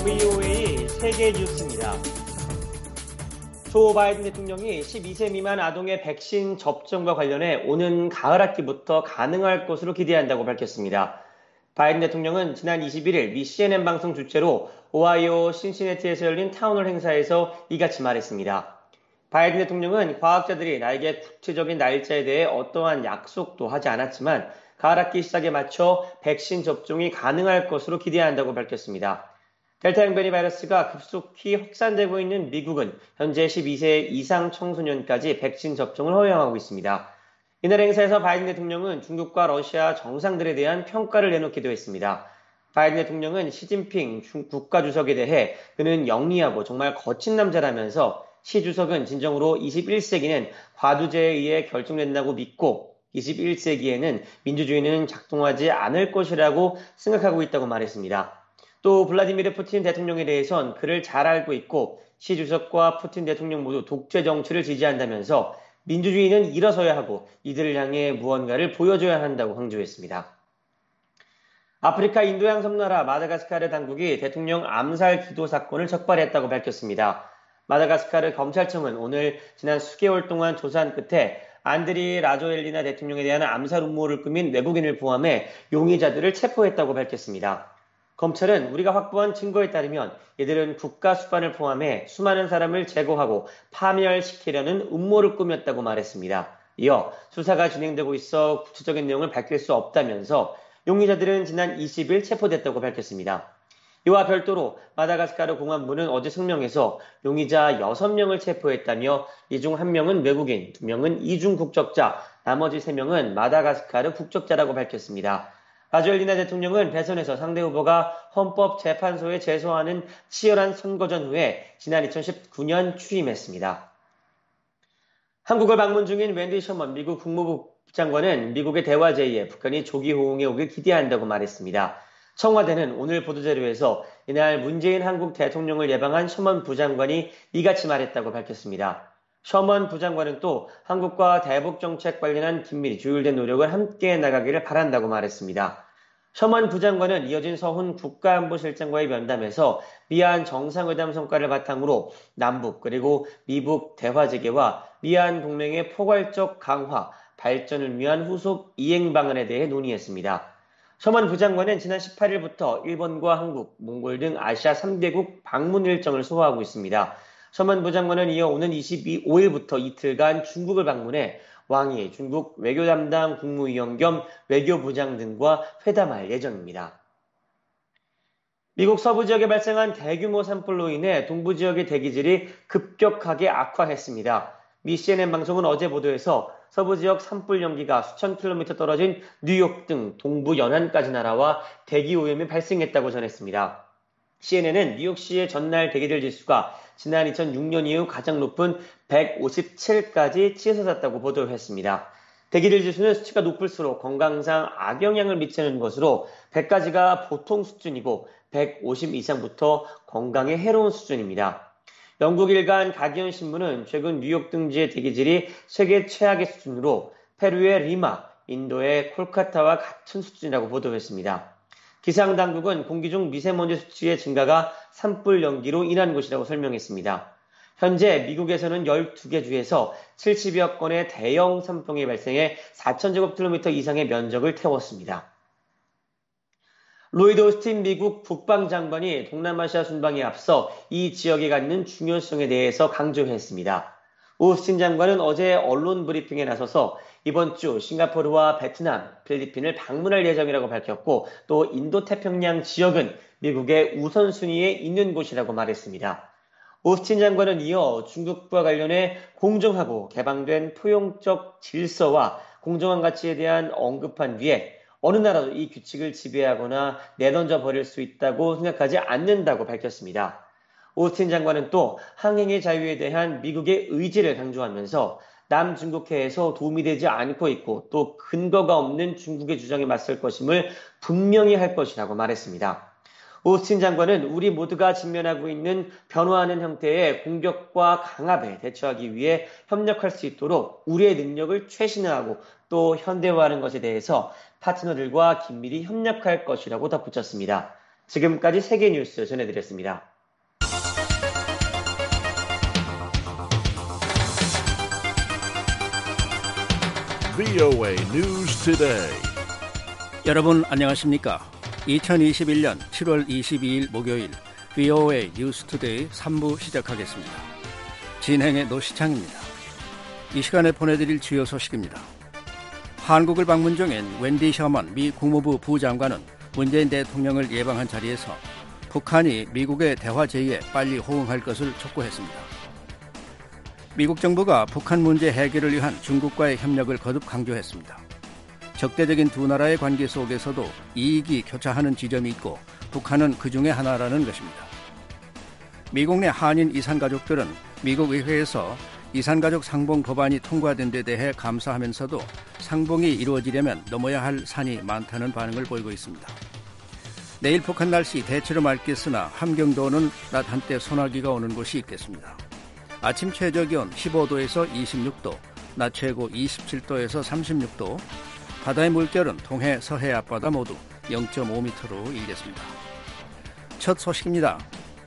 VOA 세계 뉴스입니다. 조 바이든 대통령이 12세 미만 아동의 백신 접종과 관련해 오는 가을 학기부터 가능할 것으로 기대한다고 밝혔습니다. 바이든 대통령은 지난 21일 미 CNN 방송 주최로 오하이오 신시내티에서 열린 타운홀 행사에서 이같이 말했습니다. 바이든 대통령은 과학자들이 나에게 구체적인 날짜에 대해 어떠한 약속도 하지 않았지만 가을 학기 시작에 맞춰 백신 접종이 가능할 것으로 기대한다고 밝혔습니다. 델타 변이 바이러스가 급속히 확산되고 있는 미국은 현재 12세 이상 청소년까지 백신 접종을 허용하고 있습니다. 이날 행사에서 바이든 대통령은 중국과 러시아 정상들에 대한 평가를 내놓기도 했습니다. 바이든 대통령은 시진핑 국가주석에 대해 그는 영리하고 정말 거친 남자라면서 시 주석은 진정으로 21세기는 과두제에 의해 결정된다고 믿고 21세기에는 민주주의는 작동하지 않을 것이라고 생각하고 있다고 말했습니다. 또 블라디미르 푸틴 대통령에 대해선 그를 잘 알고 있고 시 주석과 푸틴 대통령 모두 독재 정치를 지지한다면서 민주주의는 일어서야 하고 이들을 향해 무언가를 보여줘야 한다고 강조했습니다. 아프리카 인도양 섬나라 마다가스카르 당국이 대통령 암살 기도 사건을 적발했다고 밝혔습니다. 마다가스카르 검찰청은 오늘 지난 수개월 동안 조사한 끝에 안드리 라조엘리나 대통령에 대한 암살 음모를 꾸민 외국인을 포함해 용의자들을 체포했다고 밝혔습니다. 검찰은 우리가 확보한 증거에 따르면 이들은 국가 수반을 포함해 수많은 사람을 제거하고 파멸시키려는 음모를 꾸몄다고 말했습니다. 이어 수사가 진행되고 있어 구체적인 내용을 밝힐 수 없다면서 용의자들은 지난 20일 체포됐다고 밝혔습니다. 이와 별도로 마다가스카르 공안부는 어제 성명에서 용의자 6명을 체포했다며 이 중 1명은 외국인, 2명은 이중 국적자, 나머지 3명은 마다가스카르 국적자라고 밝혔습니다. 라조엘리나 대통령은 대선에서 상대 후보가 헌법재판소에 제소하는 치열한 선거전 후에 지난 2019년 취임했습니다. 한국을 방문 중인 웬디 셔먼 미국 국무부 장관은 미국의 대화 제의에 북한이 조기 호응해 오길 기대한다고 말했습니다. 청와대는 오늘 보도자료에서 이날 문재인 한국 대통령을 예방한 셔먼 부장관이 이같이 말했다고 밝혔습니다. 셔먼 부장관은 또 한국과 대북 정책 관련한 긴밀히 조율된 노력을 함께 나가기를 바란다고 말했습니다. 셔먼 부장관은 이어진 서훈 국가안보실장과의 면담에서 미한 정상회담 성과를 바탕으로 남북 그리고 미북 대화 재개와 미한 동맹의 포괄적 강화, 발전을 위한 후속 이행 방안에 대해 논의했습니다. 셔먼 부장관은 지난 18일부터 일본과 한국, 몽골 등 아시아 3개국 방문 일정을 소화하고 있습니다. 셔먼 부장관은 이어 오는 25일부터 이틀간 중국을 방문해 왕이 중국 외교 담당 국무위원 겸 외교부장 등과 회담할 예정입니다. 미국 서부 지역에 발생한 대규모 산불로 인해 동부 지역의 대기질이 급격하게 악화했습니다. 미 CNN 방송은 어제 보도에서 서부 지역 산불 연기가 수천 킬로미터 떨어진 뉴욕 등 동부 연안까지 날아와 대기 오염이 발생했다고 전했습니다. CNN은 뉴욕시의 전날 대기질 지수가 지난 2006년 이후 가장 높은 157까지 치솟았다고 보도했습니다. 대기질 지수는 수치가 높을수록 건강상 악영향을 미치는 것으로 100까지가 보통 수준이고 150 이상부터 건강에 해로운 수준입니다. 영국 일간 가디언 신문은 최근 뉴욕 등지의 대기질이 세계 최악의 수준으로 페루의 리마, 인도의 콜카타와 같은 수준이라고 보도했습니다. 기상당국은 공기 중 미세먼지 수치의 증가가 산불 연기로 인한 것이라고 설명했습니다. 현재 미국에서는 12개 주에서 70여 건의 대형 산불이 발생해 4,000제곱킬로미터 이상의 면적을 태웠습니다. 로이드 오스틴 미국 국방장관이 동남아시아 순방에 앞서 이 지역에 갖는 중요성에 대해서 강조했습니다. 오스틴 장관은 어제 언론 브리핑에 나서서 이번 주 싱가포르와 베트남, 필리핀을 방문할 예정이라고 밝혔고 또 인도태평양 지역은 미국의 우선순위에 있는 곳이라고 말했습니다. 오스틴 장관은 이어 중국과 관련해 공정하고 개방된 포용적 질서와 공정한 가치에 대한 언급한 뒤에 어느 나라도 이 규칙을 지배하거나 내던져 버릴 수 있다고 생각하지 않는다고 밝혔습니다. 오스틴 장관은 또 항행의 자유에 대한 미국의 의지를 강조하면서 남중국해에서 도움이 되지 않고 있고 또 근거가 없는 중국의 주장에 맞설 것임을 분명히 할 것이라고 말했습니다. 오스틴 장관은 우리 모두가 직면하고 있는 변화하는 형태의 공격과 강압에 대처하기 위해 협력할 수 있도록 우리의 능력을 최신화하고 또 현대화하는 것에 대해서 파트너들과 긴밀히 협력할 것이라고 덧붙였습니다. 지금까지 세계 뉴스 전해드렸습니다. VOA News Today. 여러분 안녕하십니까? 2021년 7월 22일 목요일 VOA 뉴스 투데이 3부 시작하겠습니다. 진행의 노시창입니다. 이 시간에 보내드릴 주요 소식입니다. 한국을 방문 중인 웬디 셔먼 미 국무부 부장관은 문재인 대통령을 예방한 자리에서 북한이 미국의 대화 제의에 빨리 호응할 것을 촉구했습니다. 미국 정부가 북한 문제 해결을 위한 중국과의 협력을 거듭 강조했습니다. 적대적인 두 나라의 관계 속에서도 이익이 교차하는 지점이 있고 북한은 그 중에 하나라는 것입니다. 미국 내 한인 이산가족들은 미국 의회에서 이산가족 상봉 법안이 통과된 데 대해 감사하면서도 상봉이 이루어지려면 넘어야 할 산이 많다는 반응을 보이고 있습니다. 내일 북한 날씨 대체로 맑겠으나 함경도는 낮 한때 소나기가 오는 곳이 있겠습니다. 아침 최저기온 15도에서 26도, 낮 최고 27도에서 36도, 바다의 물결은 동해, 서해 앞바다 모두 0.5m로 일겠습니다. 첫 소식입니다.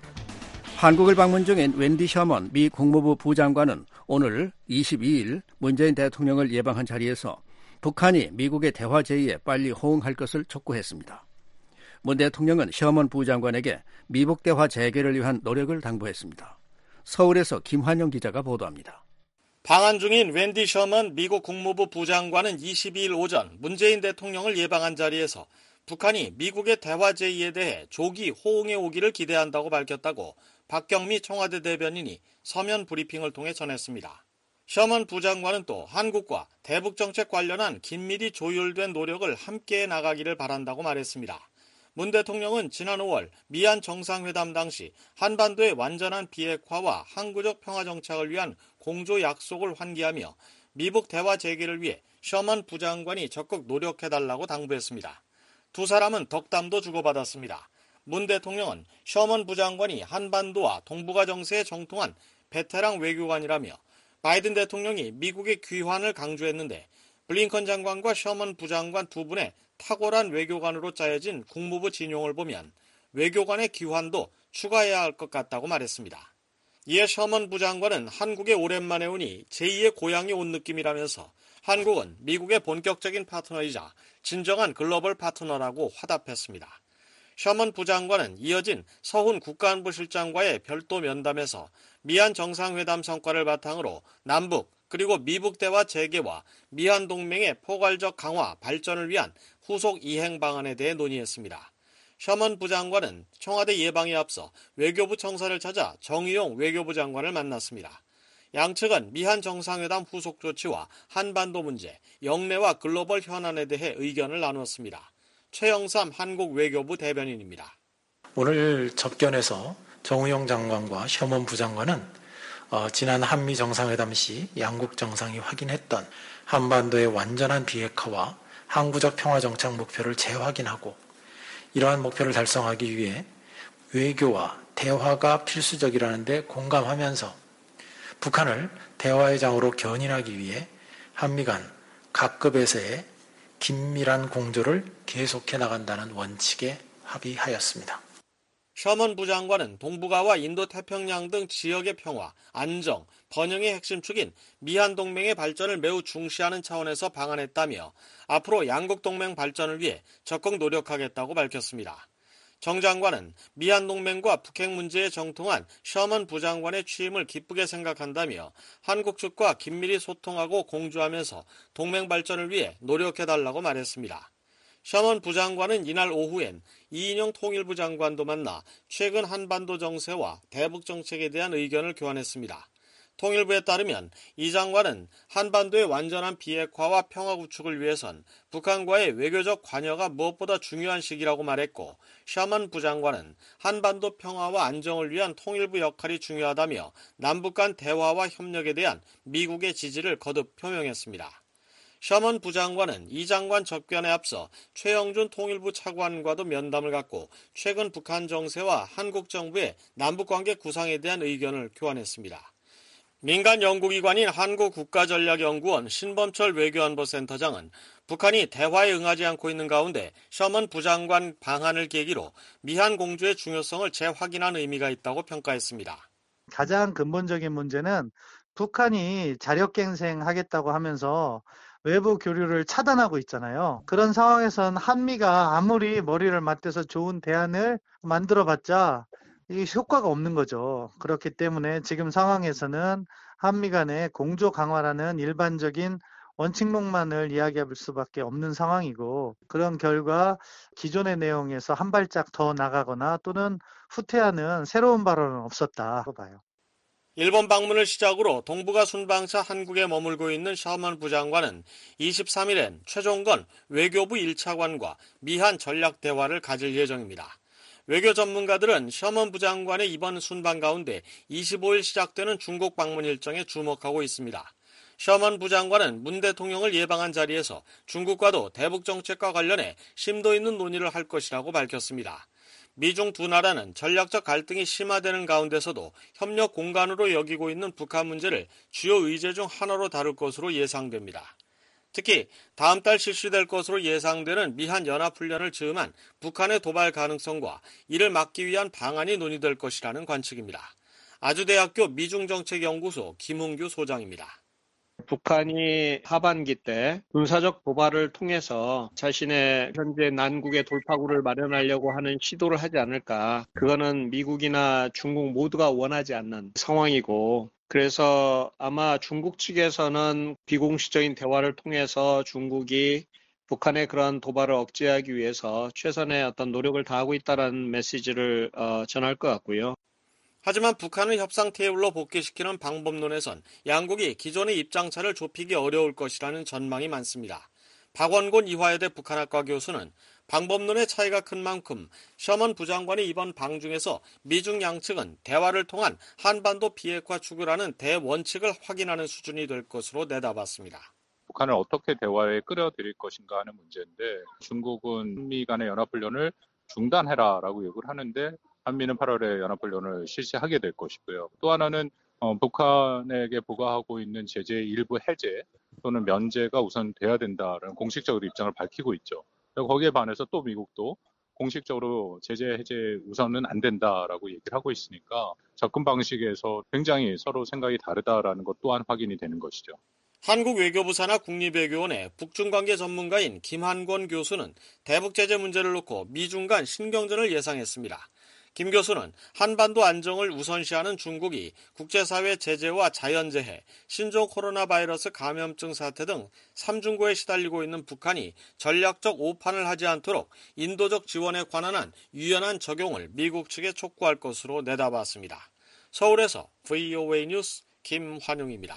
한국을 방문 중인 웬디 셔먼 미 국무부 부장관은 오늘 22일 문재인 대통령을 예방한 자리에서 북한이 미국의 대화 제의에 빨리 호응할 것을 촉구했습니다. 문 대통령은 셔먼 부장관에게 미북 대화 재개를 위한 노력을 당부했습니다. 서울에서 김환영 기자가 보도합니다. 방한 중인 웬디 셔먼 미국 국무부 부장관은 22일 오전 문재인 대통령을 예방한 자리에서 북한이 미국의 대화 제의에 대해 조기 호응해 오기를 기대한다고 밝혔다고 박경미 청와대 대변인이 서면 브리핑을 통해 전했습니다. 셔먼 부장관은 또 한국과 대북 정책 관련한 긴밀히 조율된 노력을 함께 나가기를 바란다고 말했습니다. 문 대통령은 지난 5월 미한 정상회담 당시 한반도의 완전한 비핵화와 항구적 평화 정착을 위한 공조 약속을 환기하며 미북 대화 재개를 위해 셔먼 부장관이 적극 노력해달라고 당부했습니다. 두 사람은 덕담도 주고받았습니다. 문 대통령은 셔먼 부장관이 한반도와 동북아 정세에 정통한 베테랑 외교관이라며 바이든 대통령이 미국의 귀환을 강조했는데 블링컨 장관과 셔먼 부장관 두 분의 탁월한 외교관으로 짜여진 국무부 진용을 보면 외교관의 귀환도 추가해야 할 것 같다고 말했습니다. 이에 셔먼 부장관은 한국에 오랜만에 오니 제2의 고향이 온 느낌이라면서 한국은 미국의 본격적인 파트너이자 진정한 글로벌 파트너라고 화답했습니다. 셔먼 부장관은 이어진 서훈 국가안보실장과의 별도 면담에서 미한 정상회담 성과를 바탕으로 남북 그리고 미북 대화 재개와 미한 동맹의 포괄적 강화 발전을 위한 후속 이행 방안에 대해 논의했습니다. 셔먼 부장관은 청와대 예방에 앞서 외교부 청사를 찾아 정의용 외교부 장관을 만났습니다. 양측은 미한 정상회담 후속 조치와 한반도 문제, 영내와 글로벌 현안에 대해 의견을 나눴습니다. 최영삼 한국 외교부 대변인입니다. 오늘 접견에서 정의용 장관과 셔먼 부장관은 지난 한미 정상회담 시 양국 정상이 확인했던 한반도의 완전한 비핵화와 항구적 평화 정착 목표를 재확인하고 이러한 목표를 달성하기 위해 외교와 대화가 필수적이라는 데 공감하면서 북한을 대화의 장으로 견인하기 위해 한미 간 각급에서의 긴밀한 공조를 계속해 나간다는 원칙에 합의하였습니다. 셔먼 부장관은 동북아와 인도태평양 등 지역의 평화, 안정, 번영의 핵심 축인 미한 동맹의 발전을 매우 중시하는 차원에서 방한했다며 앞으로 양국 동맹 발전을 위해 적극 노력하겠다고 밝혔습니다. 정 장관은 미한 동맹과 북핵 문제에 정통한 셔먼 부장관의 취임을 기쁘게 생각한다며 한국 측과 긴밀히 소통하고 공조하면서 동맹 발전을 위해 노력해달라고 말했습니다. 셔먼 부장관은 이날 오후엔 이인영 통일부 장관도 만나 최근 한반도 정세와 대북 정책에 대한 의견을 교환했습니다. 통일부에 따르면 이 장관은 한반도의 완전한 비핵화와 평화 구축을 위해선 북한과의 외교적 관여가 무엇보다 중요한 시기라고 말했고, 셔먼 부장관은 한반도 평화와 안정을 위한 통일부 역할이 중요하다며 남북 간 대화와 협력에 대한 미국의 지지를 거듭 표명했습니다. 셔먼 부장관은 이 장관 접견에 앞서 최영준 통일부 차관과도 면담을 갖고 최근 북한 정세와 한국 정부의 남북관계 구상에 대한 의견을 교환했습니다. 민간 연구기관인 한국국가전략연구원 신범철 외교안보센터장은 북한이 대화에 응하지 않고 있는 가운데 셔먼 부장관 방한을 계기로 미한 공조의 중요성을 재확인한 의미가 있다고 평가했습니다. 가장 근본적인 문제는 북한이 자력갱생하겠다고 하면서 외부 교류를 차단하고 있잖아요. 그런 상황에선 한미가 아무리 머리를 맞대서 좋은 대안을 만들어봤자 이게 효과가 없는 거죠. 그렇기 때문에 지금 상황에서는 한미 간의 공조 강화라는 일반적인 원칙론만을 이야기할 수밖에 없는 상황이고, 그런 결과 기존의 내용에서 한 발짝 더 나가거나 또는 후퇴하는 새로운 발언은 없었다고 봐요. 일본 방문을 시작으로 동북아 순방차 한국에 머물고 있는 셔먼 부장관은 23일엔 최종건 외교부 1차관과 미한 전략 대화를 가질 예정입니다. 외교 전문가들은 셔먼 부장관의 이번 순방 가운데 25일 시작되는 중국 방문 일정에 주목하고 있습니다. 셔먼 부장관은 문 대통령을 예방한 자리에서 중국과도 대북 정책과 관련해 심도 있는 논의를 할 것이라고 밝혔습니다. 미중 두 나라는 전략적 갈등이 심화되는 가운데서도 협력 공간으로 여기고 있는 북한 문제를 주요 의제 중 하나로 다룰 것으로 예상됩니다. 특히 다음 달 실시될 것으로 예상되는 미한 연합훈련을 즈음한 북한의 도발 가능성과 이를 막기 위한 방안이 논의될 것이라는 관측입니다. 아주대학교 미중정책연구소 김웅규 소장입니다. 북한이 하반기 때 군사적 도발을 통해서 자신의 현재 난국의 돌파구를 마련하려고 하는 시도를 하지 않을까. 그거는 미국이나 중국 모두가 원하지 않는 상황이고, 그래서 아마 중국 측에서는 비공식적인 대화를 통해서 중국이 북한의 그러한 도발을 억제하기 위해서 최선의 어떤 노력을 다하고 있다는 메시지를 전할 것 같고요. 하지만 북한을 협상 테이블로 복귀시키는 방법론에선 양국이 기존의 입장차를 좁히기 어려울 것이라는 전망이 많습니다. 박원곤 이화여대 북한학과 교수는 방법론의 차이가 큰 만큼 셔먼 부장관이 이번 방중에서 미중 양측은 대화를 통한 한반도 비핵화 추구라는 대원칙을 확인하는 수준이 될 것으로 내다봤습니다. 북한을 어떻게 대화에 끌어들일 것인가 하는 문제인데, 중국은 한미 간의 연합훈련을 중단해라라고 요구를 하는데 한미는 8월에 연합훈련을 실시하게 될 것이고요. 또 하나는 북한에게 부과하고 있는 제재의 일부 해제 또는 면제가 우선 돼야 된다는 공식적으로 입장을 밝히고 있죠. 거기에 반해서 또 미국도 공식적으로 제재 해제 우선은 안 된다라고 얘기를 하고 있으니까 접근 방식에서 굉장히 서로 생각이 다르다라는 것 또한 확인이 되는 것이죠. 한국 외교부 산하 국립외교원의 북중관계 전문가인 김한권 교수는 대북 제재 문제를 놓고 미중 간 신경전을 예상했습니다. 김 교수는 한반도 안정을 우선시하는 중국이 국제사회 제재와 자연재해, 신종 코로나 바이러스 감염증 사태 등 3중고에 시달리고 있는 북한이 전략적 오판을 하지 않도록 인도적 지원에 관한 한 유연한 적용을 미국 측에 촉구할 것으로 내다봤습니다. 서울에서 VOA 뉴스 김환용입니다.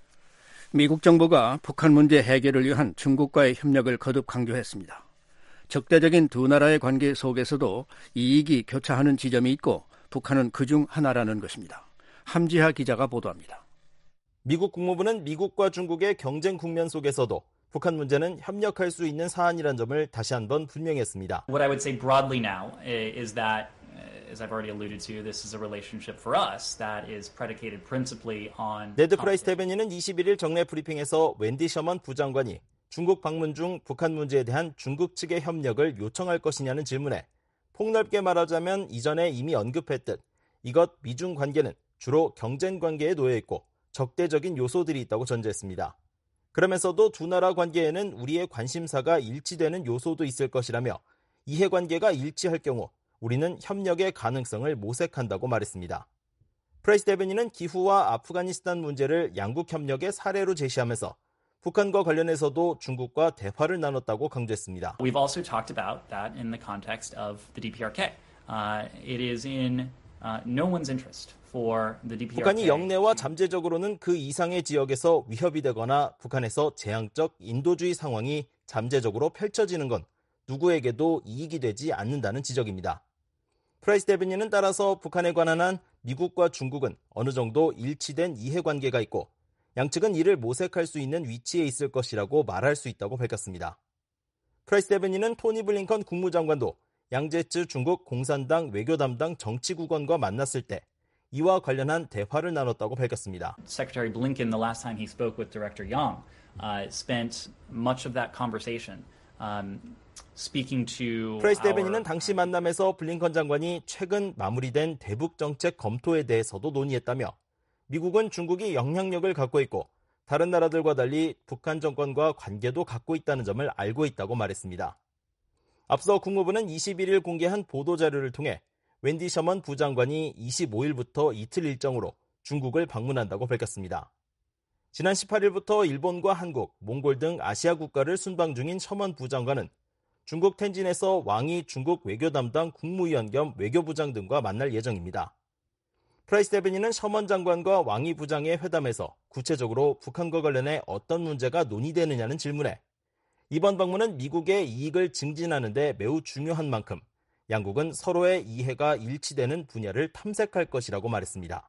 미국 정부가 북한 문제 해결을 위한 중국과의 협력을 거듭 강조했습니다. 적대적인 두 나라의 관계 속에서도 이익이 교차하는 지점이 있고 북한은 그중 하나라는 것입니다. 함지하 기자가 보도합니다. 미국 국무부는 미국과 중국의 경쟁 국면 속에서도 북한 문제는 협력할 수 있는 사안이란 점을 다시 한번 분명했습니다. What I would say broadly now is that, as I've already alluded to, this is a relationship for us that is predicated principally on... 네드 프라이스 대변인은 21일 정례 브리핑에서 웬디 셔먼 부장관이 중국 방문 중 북한 문제에 대한 중국 측의 협력을 요청할 것이냐는 질문에 폭넓게 말하자면 이전에 이미 언급했듯 이것 미중 관계는 주로 경쟁 관계에 놓여 있고 적대적인 요소들이 있다고 전제했습니다. 그러면서도 두 나라 관계에는 우리의 관심사가 일치되는 요소도 있을 것이라며 이해관계가 일치할 경우 우리는 협력의 가능성을 모색한다고 말했습니다. 프라이스 대변인은 기후와 아프가니스탄 문제를 양국 협력의 사례로 제시하면서 북한과 관련해서도 중국과 대화를 나눴다고 강조했습니다. We've also talked about that in the context of the DPRK. It is in no one's interest for the DPRK. 북한이 영내와 잠재적으로는 그 이상의 지역에서 위협이 되거나 북한에서 재앙적 인도주의 상황이 잠재적으로 펼쳐지는 건 누구에게도 이익이 되지 않는다는 지적입니다. 프라이스 대변인은 따라서 북한에 관한 한 미국과 중국은 어느 정도 일치된 이해관계가 있고 양측은 이를 모색할 수 있는 위치에 있을 것이라고 말할 수 있다고 밝혔습니다. 프라이스 대변인은 토니 블링컨 국무장관도 양제츠 중국 공산당 외교 담당 정치국원과 만났을 때 이와 관련한 대화를 나눴다고 밝혔습니다. Secretary Blinken, the last time he spoke with Director Yang, spent much of that conversation speaking to 프라이스 대변인은 당시 만남에서 블링컨 장관이 최근 마무리된 대북 정책 검토에 대해서도 논의했다며 미국은 중국이 영향력을 갖고 있고 다른 나라들과 달리 북한 정권과 관계도 갖고 있다는 점을 알고 있다고 말했습니다. 앞서 국무부는 21일 공개한 보도자료를 통해 웬디 셔먼 부장관이 25일부터 이틀 일정으로 중국을 방문한다고 밝혔습니다. 지난 18일부터 일본과 한국, 몽골 등 아시아 국가를 순방 중인 셔먼 부장관은 중국 텐진에서 왕이 중국 외교 담당 국무위원 겸 외교부장 등과 만날 예정입니다. 프라이스 대변인은 셔먼 장관과 왕이 부장의 회담에서 구체적으로 북한과 관련해 어떤 문제가 논의되느냐는 질문에 이번 방문은 미국의 이익을 증진하는 데 매우 중요한 만큼 양국은 서로의 이해가 일치되는 분야를 탐색할 것이라고 말했습니다.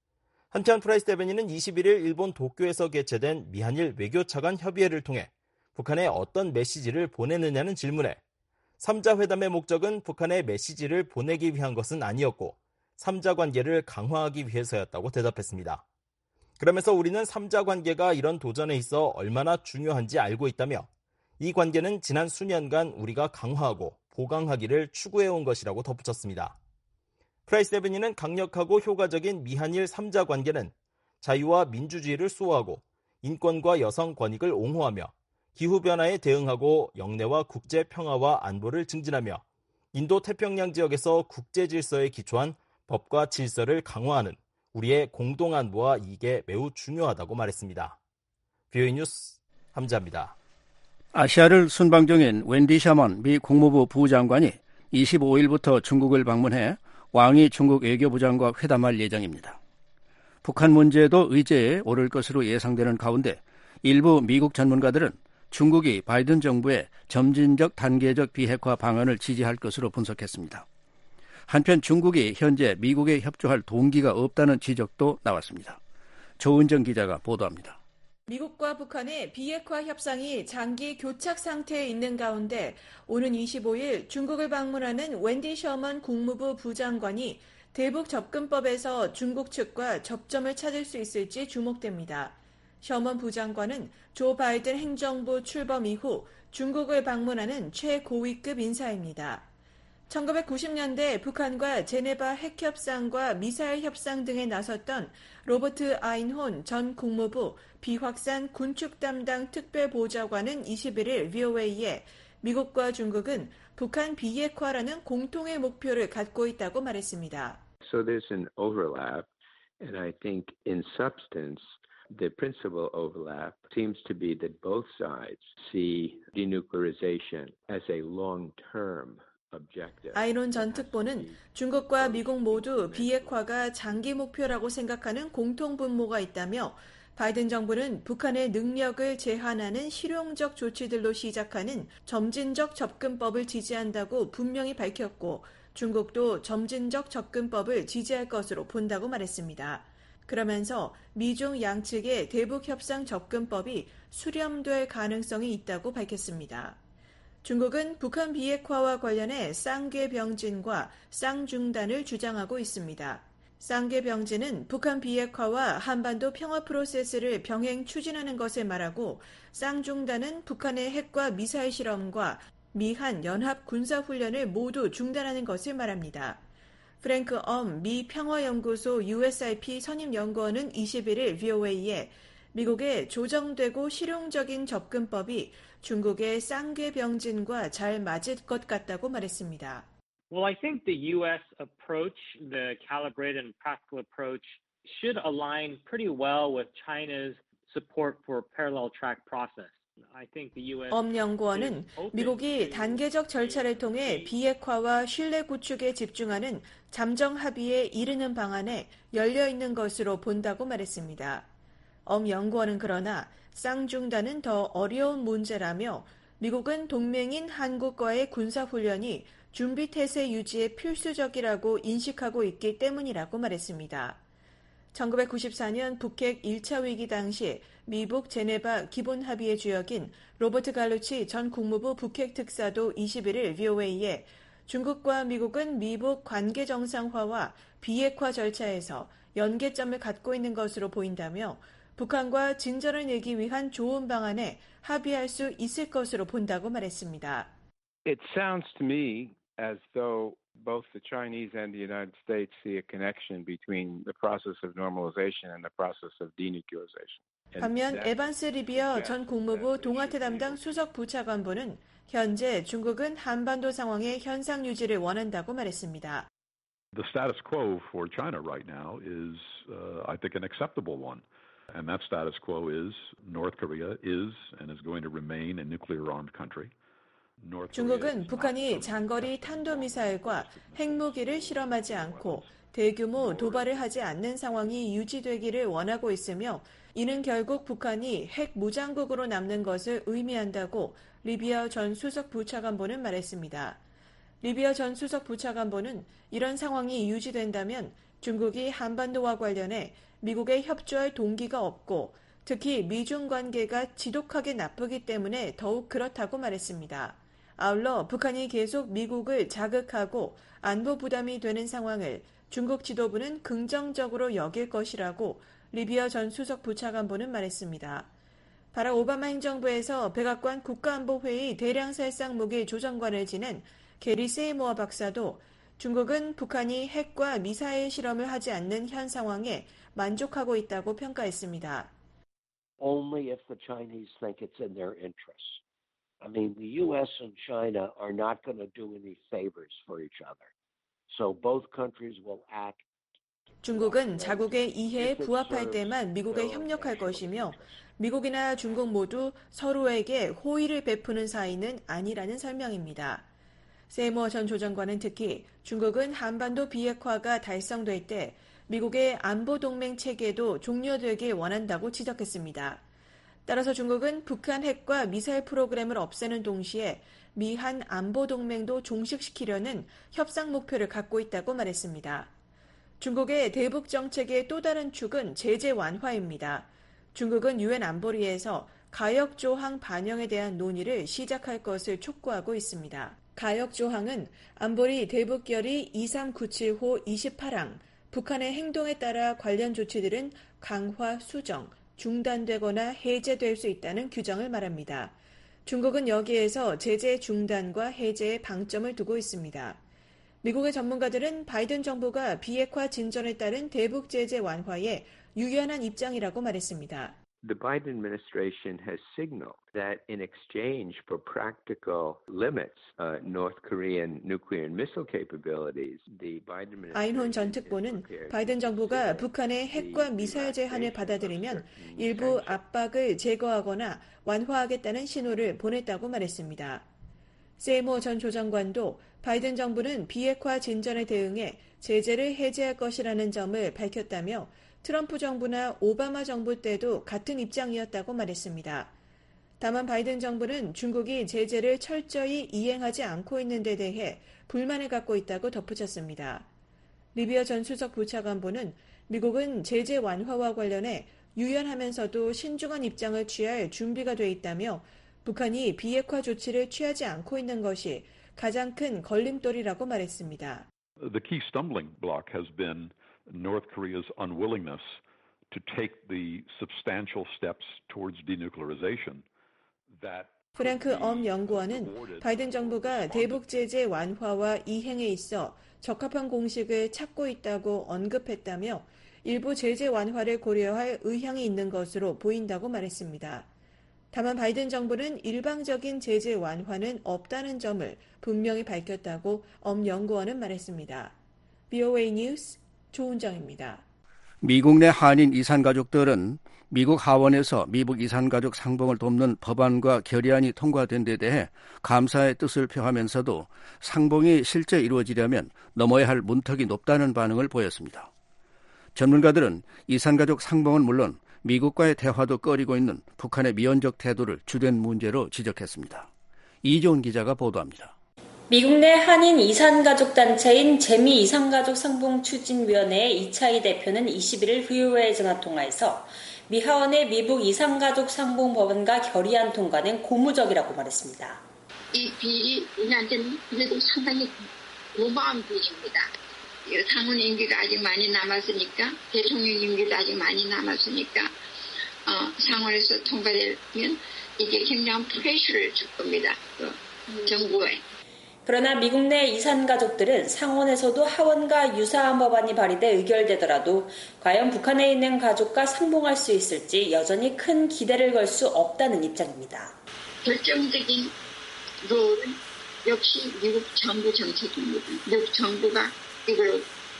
한편 프라이스 대변인은 21일 일본 도쿄에서 개최된 미한일 외교차관 협의회를 통해 북한에 어떤 메시지를 보내느냐는 질문에 3자 회담의 목적은 북한에 메시지를 보내기 위한 것은 아니었고 3자 관계를 강화하기 위해서였다고 대답했습니다. 그러면서 우리는 3자 관계가 이런 도전에 있어 얼마나 중요한지 알고 있다며 이 관계는 지난 수년간 우리가 강화하고 보강하기를 추구해온 것이라고 덧붙였습니다. 프라이스 대변인은 강력하고 효과적인 미한일 3자 관계는 자유와 민주주의를 수호하고 인권과 여성 권익을 옹호하며 기후변화에 대응하고 영내와 국제 평화와 안보를 증진하며 인도 태평양 지역에서 국제 질서에 기초한 법과 질서를 강화하는 우리의 공동안보와 이익에 매우 중요하다고 말했습니다. VOA 뉴스 함자입니다. 아시아를 순방 중인 웬디 셔먼 미 국무부 부장관이 25일부터 중국을 방문해 왕이 중국 외교부장과 회담할 예정입니다. 북한 문제도 의제에 오를 것으로 예상되는 가운데 일부 미국 전문가들은 중국이 바이든 정부의 점진적 단계적 비핵화 방안을 지지할 것으로 분석했습니다. 한편 중국이 현재 미국에 협조할 동기가 없다는 지적도 나왔습니다. 조은정 기자가 보도합니다. 미국과 북한의 비핵화 협상이 장기 교착 상태에 있는 가운데 오는 25일 중국을 방문하는 웬디 셔먼 국무부 부장관이 대북 접근법에서 중국 측과 접점을 찾을 수 있을지 주목됩니다. 셔먼 부장관은 조 바이든 행정부 출범 이후 중국을 방문하는 최고위급 인사입니다. 1990년대 북한과 제네바 핵협상과 미사일 협상 등에 나섰던 로버트 아인혼 전 국무부 비확산 군축 담당 특별보좌관은 21일 VOA에 미국과 중국은 북한 비핵화라는 공통의 목표를 갖고 있다고 말했습니다. So there's an overlap, and I think in substance, the principal overlap seems to be that both sides see denuclearization as a long-term 아이론 전 특보는 중국과 미국 모두 비핵화가 장기 목표라고 생각하는 공통 분모가 있다며 바이든 정부는 북한의 능력을 제한하는 실용적 조치들로 시작하는 점진적 접근법을 지지한다고 분명히 밝혔고 중국도 점진적 접근법을 지지할 것으로 본다고 말했습니다. 그러면서 미중 양측의 대북 협상 접근법이 수렴될 가능성이 있다고 밝혔습니다. 중국은 북한 비핵화와 관련해 쌍궤병진과 쌍중단을 주장하고 있습니다. 쌍궤병진은 북한 비핵화와 한반도 평화 프로세스를 병행 추진하는 것을 말하고 쌍중단은 북한의 핵과 미사일 실험과 미한 연합 군사훈련을 모두 중단하는 것을 말합니다. 프랭크 미 평화연구소 USIP 선임연구원은 21일 VOA에 미국의 조정되고 실용적인 접근법이 중국의 쌍궤병진과 잘 맞을 것 같다고 말했습니다. Well, I think the U.S. approach, the calibrated and practical approach, should align pretty well with China's support for parallel track process. 연구원은 미국이 단계적 절차를 통해 비핵화와 신뢰 구축에 집중하는 잠정 합의에 이르는 방안에 열려 있는 것으로 본다고 말했습니다. 연구원은 그러나 쌍중단은 더 어려운 문제라며 미국은 동맹인 한국과의 군사훈련이 준비태세 유지에 필수적이라고 인식하고 있기 때문이라고 말했습니다. 1994년 북핵 1차 위기 당시 미북 제네바 기본합의의 주역인 로버트 갈루치 전 국무부 북핵 특사도 21일 VOA에 중국과 미국은 미북 관계 정상화와 비핵화 절차에서 연계점을 갖고 있는 것으로 보인다며 북한과 진전을 내기 위한 좋은 방안에 합의할 수 있을 것으로 본다고 말했습니다. It sounds to me as though both the Chinese and the United States see a connection between the process of normalization and the process of denuclearization. 반면 에반스 리비어 전 국무부 동아태 담당 수석 부차관보는 현재 중국은 한반도 상황의 현상 유지를 원한다고 말했습니다. The status quo for China right now is, I think, an acceptable one. And that status quo is North Korea is and is going to remain a nuclear-armed country. 중국은 북한이 장거리 탄도미사일과 핵무기를 실험하지 않고 대규모 도발을 하지 않는 상황이 유지되기를 원하고 있으며 이는 결국 북한이 핵 무장국으로 남는 것을 의미한다고 리비어 전 수석 부차관보는 말했습니다. 리비어 전 수석 부차관보는 이런 상황이 유지된다면 중국이 한반도와 관련해 미국에 협조할 동기가 없고 특히 미중 관계가 지독하게 나쁘기 때문에 더욱 그렇다고 말했습니다. 아울러 북한이 계속 미국을 자극하고 안보 부담이 되는 상황을 중국 지도부는 긍정적으로 여길 것이라고 리비어 전 수석 부차관보는 말했습니다. 바락 오바마 행정부에서 백악관 국가안보회의 대량살상 무기 조정관을 지낸 게리 세이모어 박사도 중국은 북한이 핵과 미사일 실험을 하지 않는 현 상황에 만족하고 있다고 평가했습니다. Only if the Chinese think it's in their interest. I mean, the U.S. and China are not going to do any favors for each other. So both countries will act. 중국은 자국의 이해에 부합할 때만 미국에 협력할 것이며 미국이나 중국 모두 서로에게 호의를 베푸는 사이는 아니라는 설명입니다. 세이모어 전 조정관은 특히 중국은 한반도 비핵화가 달성될 때 미국의 안보동맹 체계도 종료되길 원한다고 지적했습니다. 따라서 중국은 북한 핵과 미사일 프로그램을 없애는 동시에 미한 안보동맹도 종식시키려는 협상 목표를 갖고 있다고 말했습니다. 중국의 대북 정책의 또 다른 축은 제재 완화입니다. 중국은 유엔 안보리에서 가역 조항 반영에 대한 논의를 시작할 것을 촉구하고 있습니다. 가역 조항은 안보리 대북결의 2397호 28항, 북한의 행동에 따라 관련 조치들은 강화, 수정, 중단되거나 해제될 수 있다는 규정을 말합니다. 중국은 여기에서 제재 중단과 해제에 방점을 두고 있습니다. 미국의 전문가들은 바이든 정부가 비핵화 진전에 따른 대북 제재 완화에 유연한 입장이라고 말했습니다. The Biden administration has signaled that in exchange for practical limits, North Korean nuclear and missile capabilities, the Biden administration 아인혼 전 특보는 바이든 정부가 북한의 핵과 미사일 제한을 받아들이면 일부 압박을 제거하거나 완화하겠다는 신호를 보냈다고 말했습니다. 세이모어 전 조정관도 바이든 정부는 비핵화 진전에 대응해 제재를 해제할 것이라는 점을 밝혔다며 트럼프 정부나 오바마 정부 때도 같은 입장이었다고 말했습니다. 다만 바이든 정부는 중국이 제재를 철저히 이행하지 않고 있는 데 대해 불만을 갖고 있다고 덧붙였습니다. 리비어 전 수석 부차관보는 미국은 제재 완화와 관련해 유연하면서도 신중한 입장을 취할 준비가 돼 있다며 북한이 비핵화 조치를 취하지 않고 있는 것이 가장 큰 걸림돌이라고 말했습니다. The key stumbling block has been North Korea's unwillingness to take the substantial steps towards denuclearization that 프랭크 엄 연구원은 바이든 정부가 대북 제재 완화와 이행에 있어 적합한 공식을 찾고 있다고 언급했다며 일부 제재 완화를 고려할 의향이 있는 것으로 보인다고 말했습니다. 다만 바이든 정부는 일방적인 제재 완화는 없다는 점을 분명히 밝혔다고 엄 연구원은 말했습니다. VOA 뉴스 조은정입니다. 미국 내 한인 이산가족들은 미국 하원에서 미북 이산가족 상봉을 돕는 법안과 결의안이 통과된 데 대해 감사의 뜻을 표하면서도 상봉이 실제 이루어지려면 넘어야 할 문턱이 높다는 반응을 보였습니다. 전문가들은 이산가족 상봉은 물론 미국과의 대화도 꺼리고 있는 북한의 미온적 태도를 주된 문제로 지적했습니다. 이종훈 기자가 보도합니다. 미국 내 한인 이산가족 단체인 재미 이산가족 상봉추진위원회의 이차희 대표는 21일 VOA 전화통화에서 미 하원의 미북 이산가족 상봉 법안과 결의안 통과는 고무적이라고 말했습니다. 이 비리 우리한테는 그래도 상당히 고마운 비리입니다. 상원 임기가 아직 많이 남았으니까 대통령 임기도 아직 많이 남았으니까 상원에서 통과되면 이게 굉장한 프레셔를 줄 겁니다. 정부에. 그러나 미국 내 이산 가족들은 상원에서도 하원과 유사한 법안이 발의돼 의결되더라도 과연 북한에 있는 가족과 상봉할 수 있을지 여전히 큰 기대를 걸 수 없다는 입장입니다. 결정적인 롤은 역시 미국 정부 정책입니다. 미국 정부가 이걸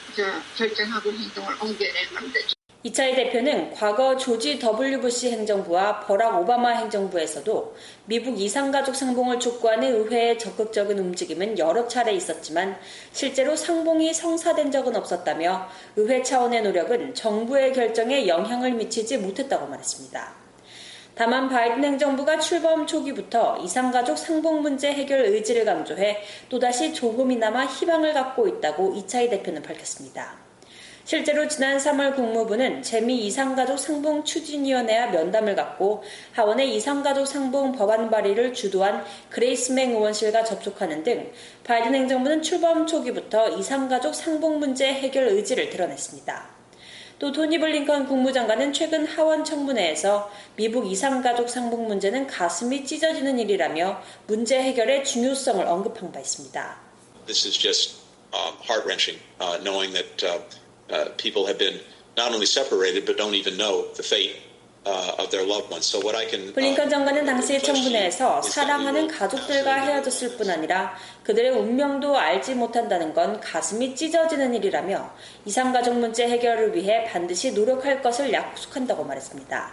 결정하고 행동을 옮겨내는 겁니다. 이차이 대표는 과거 조지 W. 부시 행정부와 버락 오바마 행정부에서도 미국 이산가족 상봉을 촉구하는 의회의 적극적인 움직임은 여러 차례 있었지만 실제로 상봉이 성사된 적은 없었다며 의회 차원의 노력은 정부의 결정에 영향을 미치지 못했다고 말했습니다. 다만 바이든 행정부가 출범 초기부터 이산가족 상봉 문제 해결 의지를 강조해 또다시 조금이나마 희망을 갖고 있다고 이차이 대표는 밝혔습니다. 실제로 지난 3월 국무부는 재미 이산가족 상봉 추진위원회와 면담을 갖고 하원의 이산가족 상봉 법안 발의를 주도한 그레이스 맹 의원실과 접촉하는 등 바이든 행정부는 출범 초기부터 이산가족 상봉 문제 해결 의지를 드러냈습니다. 또 토니 블링컨 국무장관은 최근 하원 청문회에서 미국 이산가족 상봉 문제는 가슴이 찢어지는 일이라며 문제 해결의 중요성을 언급한 바 있습니다. This is just heart-wrenching, knowing that people have been not only separated but don't even know the fate of their loved ones. So what I can 블링컨 장관은 당시 청문회에서 사랑하는 가족들과 헤어졌을 뿐 아니라 그들의 운명도 알지 못한다는 건 가슴이 찢어지는 일이라며 이산가족 문제 해결을 위해 반드시 노력할 것을 약속한다고 말했습니다.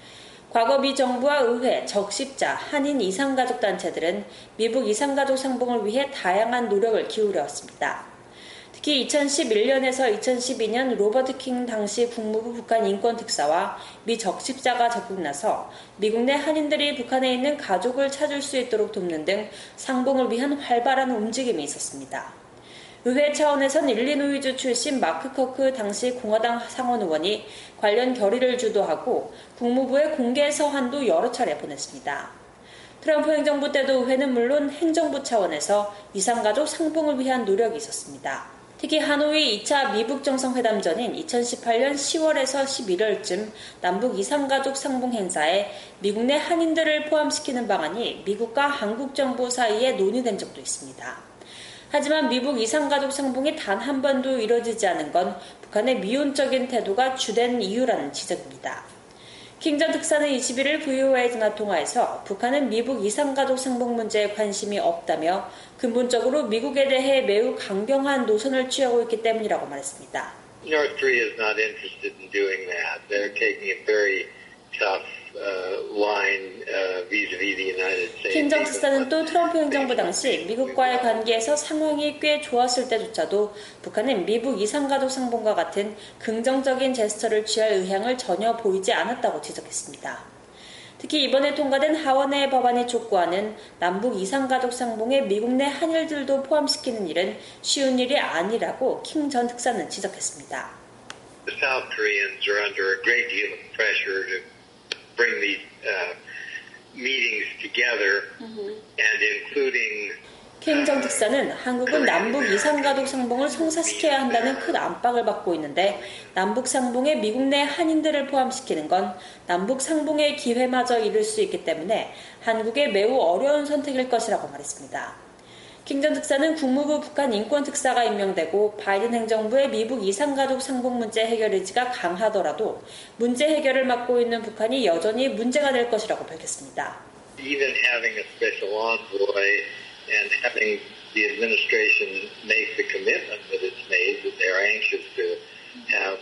과거 미 정부와 의회, 적십자, 한인 이산가족 단체들은 미국 이산가족 상봉을 위해 다양한 노력을 기울여왔습니다. 특히 2011년에서 2012년 로버트 킹 당시 국무부 북한 인권특사와 미 적십자가 적극 나서 미국 내 한인들이 북한에 있는 가족을 찾을 수 있도록 돕는 등 상봉을 위한 활발한 움직임이 있었습니다. 의회 차원에선 일리노이주 출신 마크 커크 당시 공화당 상원 의원이 관련 결의를 주도하고 국무부에 공개 서한도 여러 차례 보냈습니다. 트럼프 행정부 때도 의회는 물론 행정부 차원에서 이산가족 상봉을 위한 노력이 있었습니다. 특히 하노이 2차 미북 정상회담 전인 2018년 10월에서 11월쯤 남북 이산가족 상봉 행사에 미국 내 한인들을 포함시키는 방안이 미국과 한국 정부 사이에 논의된 적도 있습니다. 하지만 미국 이산가족 상봉이 단 한 번도 이뤄지지 않은 건 북한의 미온적인 태도가 주된 이유라는 지적입니다. 킹 전 특사는 21일 VOA 전화통화에서 북한은 미국 이산가족 상봉 문제에 관심이 없다며 근본적으로 미국에 대해 매우 강경한 노선을 취하고 있기 때문이라고 말했습니다. North Korea is not interested in doing that. They're taking a very tough line vis-a-vis the United States. 킹 전 특사는 또 트럼프 행정부 당시 미국과의 관계에서 상황이 꽤 좋았을 때조차도 북한은 미국 이산가족 상봉과 같은 긍정적인 제스처를 취할 의향을 전혀 보이지 않았다고 지적했습니다. 특히 이번에 통과된 하원의 법안이 촉구하는 남북 이산가족 상봉에 미국 내 한일들도 포함시키는 일은 쉬운 일이 아니라고 킹 전 특사는 지적했습니다. The South Koreans are under a great deal of pressure to bring these meetings together and including 킹 전 특사는 한국은 남북 이산가족 상봉을 성사시켜야 한다는 큰 압박을 받고 있는데 남북 상봉에 미국 내 한인들을 포함시키는 건 남북 상봉의 기회마저 잃을 수 있기 때문에 한국에 매우 어려운 선택일 것이라고 말했습니다. 킹 전 특사는 국무부 북한 인권특사가 임명되고 바이든 행정부의 미국 이산가족 상봉 문제 해결 의지가 강하더라도 문제 해결을 맡고 있는 북한이 여전히 문제가 될 것이라고 밝혔습니다. Even having a special envoy and having the administration make the commitment that it's made that they're anxious to have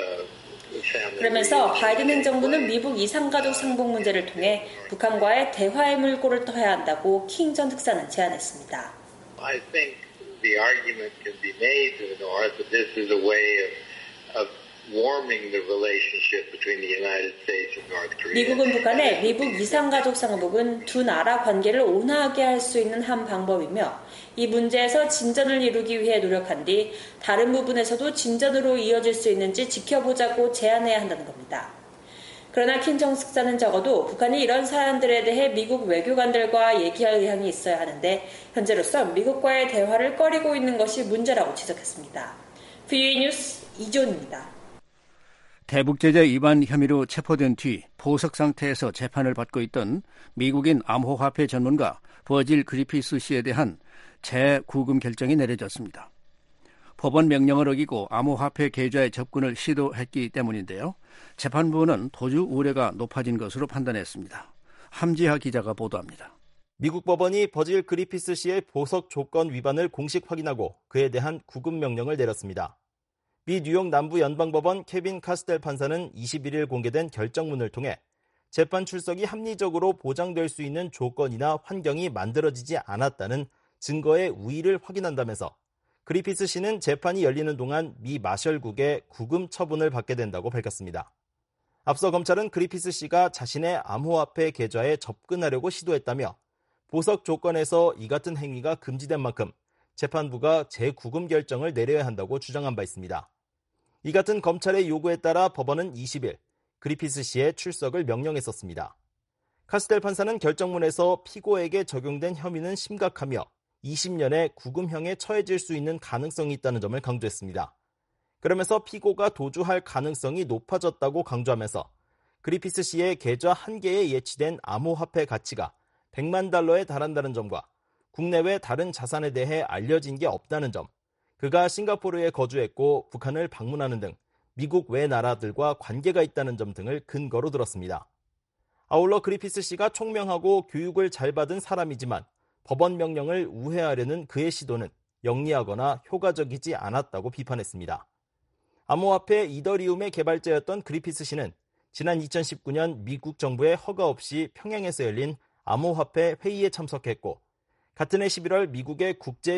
그러면서 바이든 행정부는 미국 이산가족 상봉 문제를 통해 북한과의 대화의 물꼬를 떠야 한다고 킹 전 특사는 제안했습니다. I think the argument can be made to the North that this is a way of warming the relationship between the United States and North Korea. 미국은 북한의 미국 이산가족 상봉은 두 나라 관계를 온화하게 할 수 있는 한 방법이며 이 문제에서 진전을 이루기 위해 노력한 뒤 다른 부분에서도 진전으로 이어질 수 있는지 지켜보자고 제안해야 한다는 겁니다. 그러나 킨 정숙사는 적어도 북한이 이런 사안들에 대해 미국 외교관들과 얘기할 의향이 있어야 하는데 현재로선 미국과의 대화를 꺼리고 있는 것이 문제라고 지적했습니다. VOA 뉴스 이존입니다. 대북 제재 위반 혐의로 체포된 뒤 보석 상태에서 재판을 받고 있던 미국인 암호화폐 전문가 버질 그리피스 씨에 대한 재구금 결정이 내려졌습니다. 법원 명령을 어기고 암호화폐 계좌에 접근을 시도했기 때문인데요. 재판부는 도주 우려가 높아진 것으로 판단했습니다. 함지하 기자가 보도합니다. 미국 법원이 버질 그리피스 씨의 보석 조건 위반을 공식 확인하고 그에 대한 구금 명령을 내렸습니다. 미 뉴욕 남부연방법원 케빈 카스텔 판사는 21일 공개된 결정문을 통해 재판 출석이 합리적으로 보장될 수 있는 조건이나 환경이 만들어지지 않았다는 증거의 우위를 확인한다면서 그리피스 씨는 재판이 열리는 동안 미 마셜국의 구금 처분을 받게 된다고 밝혔습니다. 앞서 검찰은 그리피스 씨가 자신의 암호화폐 계좌에 접근하려고 시도했다며 보석 조건에서 이 같은 행위가 금지된 만큼 재판부가 재구금 결정을 내려야 한다고 주장한 바 있습니다. 이 같은 검찰의 요구에 따라 법원은 20일 그리피스 씨의 출석을 명령했었습니다. 카스텔 판사는 결정문에서 피고에게 적용된 혐의는 심각하며 20년의 구금형에 처해질 수 있는 가능성이 있다는 점을 강조했습니다. 그러면서 피고가 도주할 가능성이 높아졌다고 강조하면서 그리피스 씨의 계좌 한 개에 예치된 암호화폐 가치가 100만 달러에 달한다는 점과 국내외 다른 자산에 대해 알려진 게 없다는 점, 그가 싱가포르에 거주했고 북한을 방문하는 등 미국 외 나라들과 관계가 있다는 점 등을 근거로 들었습니다. 아울러 그리피스 씨가 총명하고 교육을 잘 받은 사람이지만 법원 명령을 우회하려는 그의 시도는 영리하거나 효과적이지 않았다고 비판했습니다. 암호화폐 이더리움의 개발자였던 그리피스 씨는 지난 2019년 미국 정부의 허가 없이 평양에서 열린 암호화폐 회의에 참석했고 같은 해 11월 미국의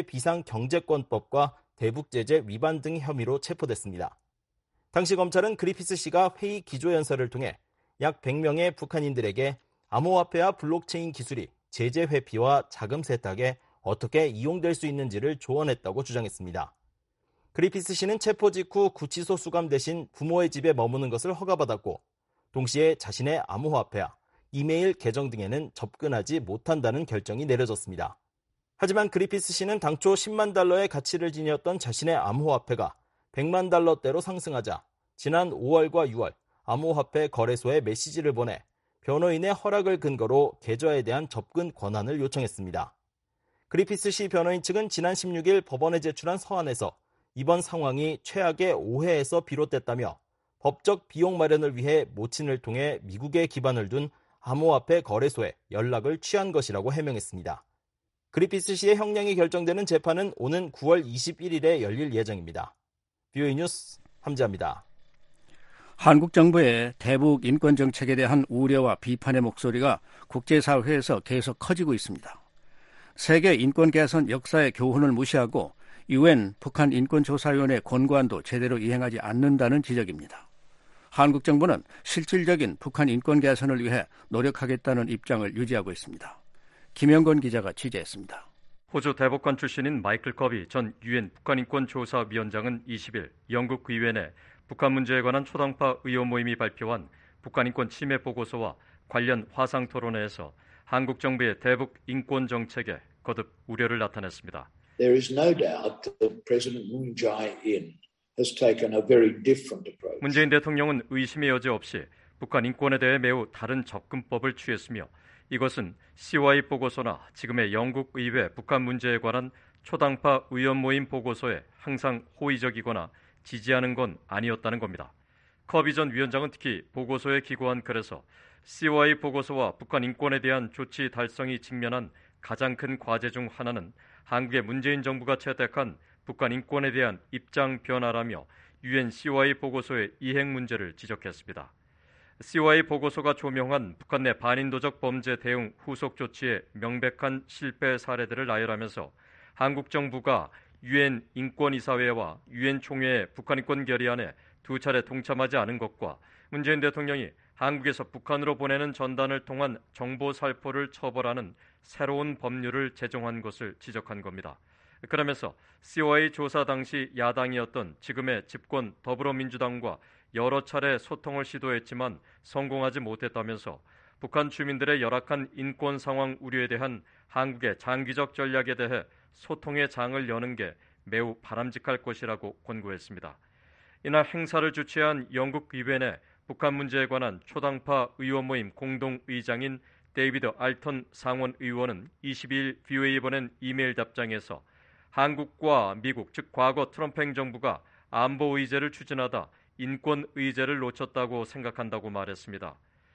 국제비상경제권법과 대북제재 위반 등 혐의로 체포됐습니다. 당시 검찰은 그리피스 씨가 회의 기조연설을 통해 약 100명의 북한인들에게 암호화폐와 블록체인 기술이 제재 회피와 자금 세탁에 어떻게 이용될 수 있는지를 조언했다고 주장했습니다. 그리피스 씨는 체포 직후 구치소 수감 대신 부모의 집에 머무는 것을 허가받았고 동시에 자신의 암호화폐와 이메일 계정 등에는 접근하지 못한다는 결정이 내려졌습니다. 하지만 그리피스 씨는 당초 10만 달러의 가치를 지녔던 자신의 암호화폐가 100만 달러대로 상승하자 지난 5월과 6월 암호화폐 거래소에 메시지를 보내 변호인의 허락을 근거로 계좌에 대한 접근 권한을 요청했습니다. 그리피스 씨 변호인 측은 지난 16일 법원에 제출한 서한에서 이번 상황이 최악의 오해에서 비롯됐다며 법적 비용 마련을 위해 모친을 통해 미국에 기반을 둔 암호화폐 거래소에 연락을 취한 것이라고 해명했습니다. 그리피스 씨의 형량이 결정되는 재판은 오는 9월 21일에 열릴 예정입니다. VOA 뉴스 함지아입니다. 한국 정부의 대북 인권 정책에 대한 우려와 비판의 목소리가 국제사회에서 계속 커지고 있습니다. 세계 인권 개선 역사의 교훈을 무시하고 UN 북한 인권조사위원회 권고안도 제대로 이행하지 않는다는 지적입니다. 한국 정부는 실질적인 북한 인권 개선을 위해 노력하겠다는 입장을 유지하고 있습니다. 김영건 기자가 취재했습니다. 호주 대법관 출신인 마이클 커비 전 UN 북한인권조사위원장은 20일 영국 의회 내 북한 문제에 관한 초당파 의원 모임이 발표한 북한인권 침해 보고서와 관련 화상 토론회에서 한국 정부의 대북 인권 정책에 거듭 우려를 나타냈습니다. There is no doubt that President Moon Jae-in has taken a very different approach. 문재인 대통령은 의심의 여지 없이 북한 인권에 대해 매우 다른 접근법을 취했으며 이것은 CY 보고서나 지금의 영국 의회 북한 문제에 관한 초당파 의원 모임 보고서에 항상 호의적이거나 지지하는 건 아니었다는 겁니다. 커비 전 위원장은 특히 보고서에 기고한 글에서 CY 보고서와 북한 인권에 대한 조치 달성이 직면한 가장 큰 과제 중 하나는 한국의 문재인 정부가 채택한 북한 인권에 대한 입장 변화라며 UN CY 보고서의 이행 문제를 지적했습니다. CY 보고서가 조명한 북한 내 반인도적 범죄 대응 후속 조치의 명백한 실패 사례들을 나열하면서 한국 정부가 UN 인권이사회와 UN 총회의 북한 인권 결의안에 두 차례 동참하지 않은 것과 문재인 대통령이 한국에서 북한으로 보내는 전단을 통한 정보 살포를 처벌하는 새로운 법률을 제정한 것을 지적한 겁니다. 그러면서 COI 조사 당시 야당이었던 지금의 집권 더불어민주당과 여러 차례 소통을 시도했지만 성공하지 못했다면서 북한 주민들의 열악한 인권 상황 우려에 대한 한국의 장기적 전략에 대해 소통의 장을 여는 게 매우 바람직할 것이라고 권고했습니다. 이날 행사를 주최한 영국 의회 내 북한 문제에 관한 초당파 의원 모임 공동의장인 데이비드 알턴 상원 의원은 22일 VOA에 보낸 이메일 답장에서 한국과 미국, 즉 과거 트럼프 행정부가 안보 의제를 추진하다 인권 의제를 놓쳤다고 생각한다고 말했습니다.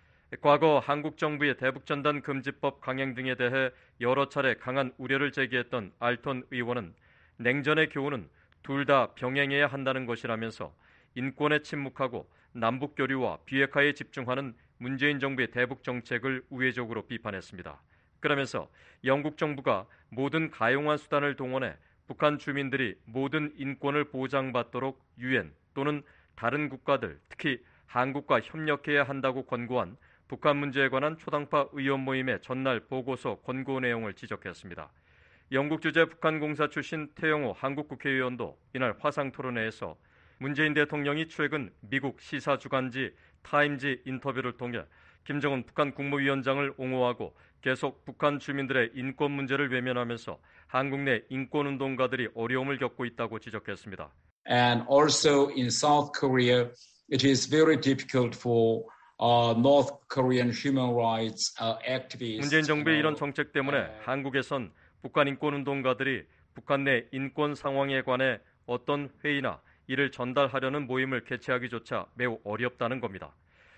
과거 한국 정부의 대북전단 금지법 강행 등에 대해 여러 차례 강한 우려를 제기했던 알턴 의원은 냉전의 교훈은 둘 다 병행해야 한다는 것이라면서 인권에 침묵하고 남북 교류와 비핵화에 집중하는 문재인 정부의 대북 정책을 우회적으로 비판했습니다. 그러면서 영국 정부가 모든 가용한 수단을 동원해 북한 주민들이 모든 인권을 보장받도록 유엔 또는 다른 국가들, 특히 한국과 협력해야 한다고 권고한 북한 문제에 관한 초당파 의원 모임의 전날 보고서 권고 내용을 지적했습니다. 영국 주재 북한공사 출신 태영호 한국 국회의원도 이날 화상 토론회에서 문재인 대통령이 최근 미국 시사 주간지 타임지 인터뷰를 통해 김정은 북한 국무위원장을 옹호하고 계속 북한 주민들의 인권 문제를 외면하면서 한국 내 인권운동가들이 어려움을 겪고 있다고 지적했습니다. And also in South Korea, it is very difficult for North Korean human rights activists. 문재인 정부의 이런 정책 때문에 한국에선 북한 인권운동가들이 북한 내 인권 상황에 관해 어떤 회의나 이를 전달하려는 모임을 개최하기조차 매우 어렵다는 겁니다.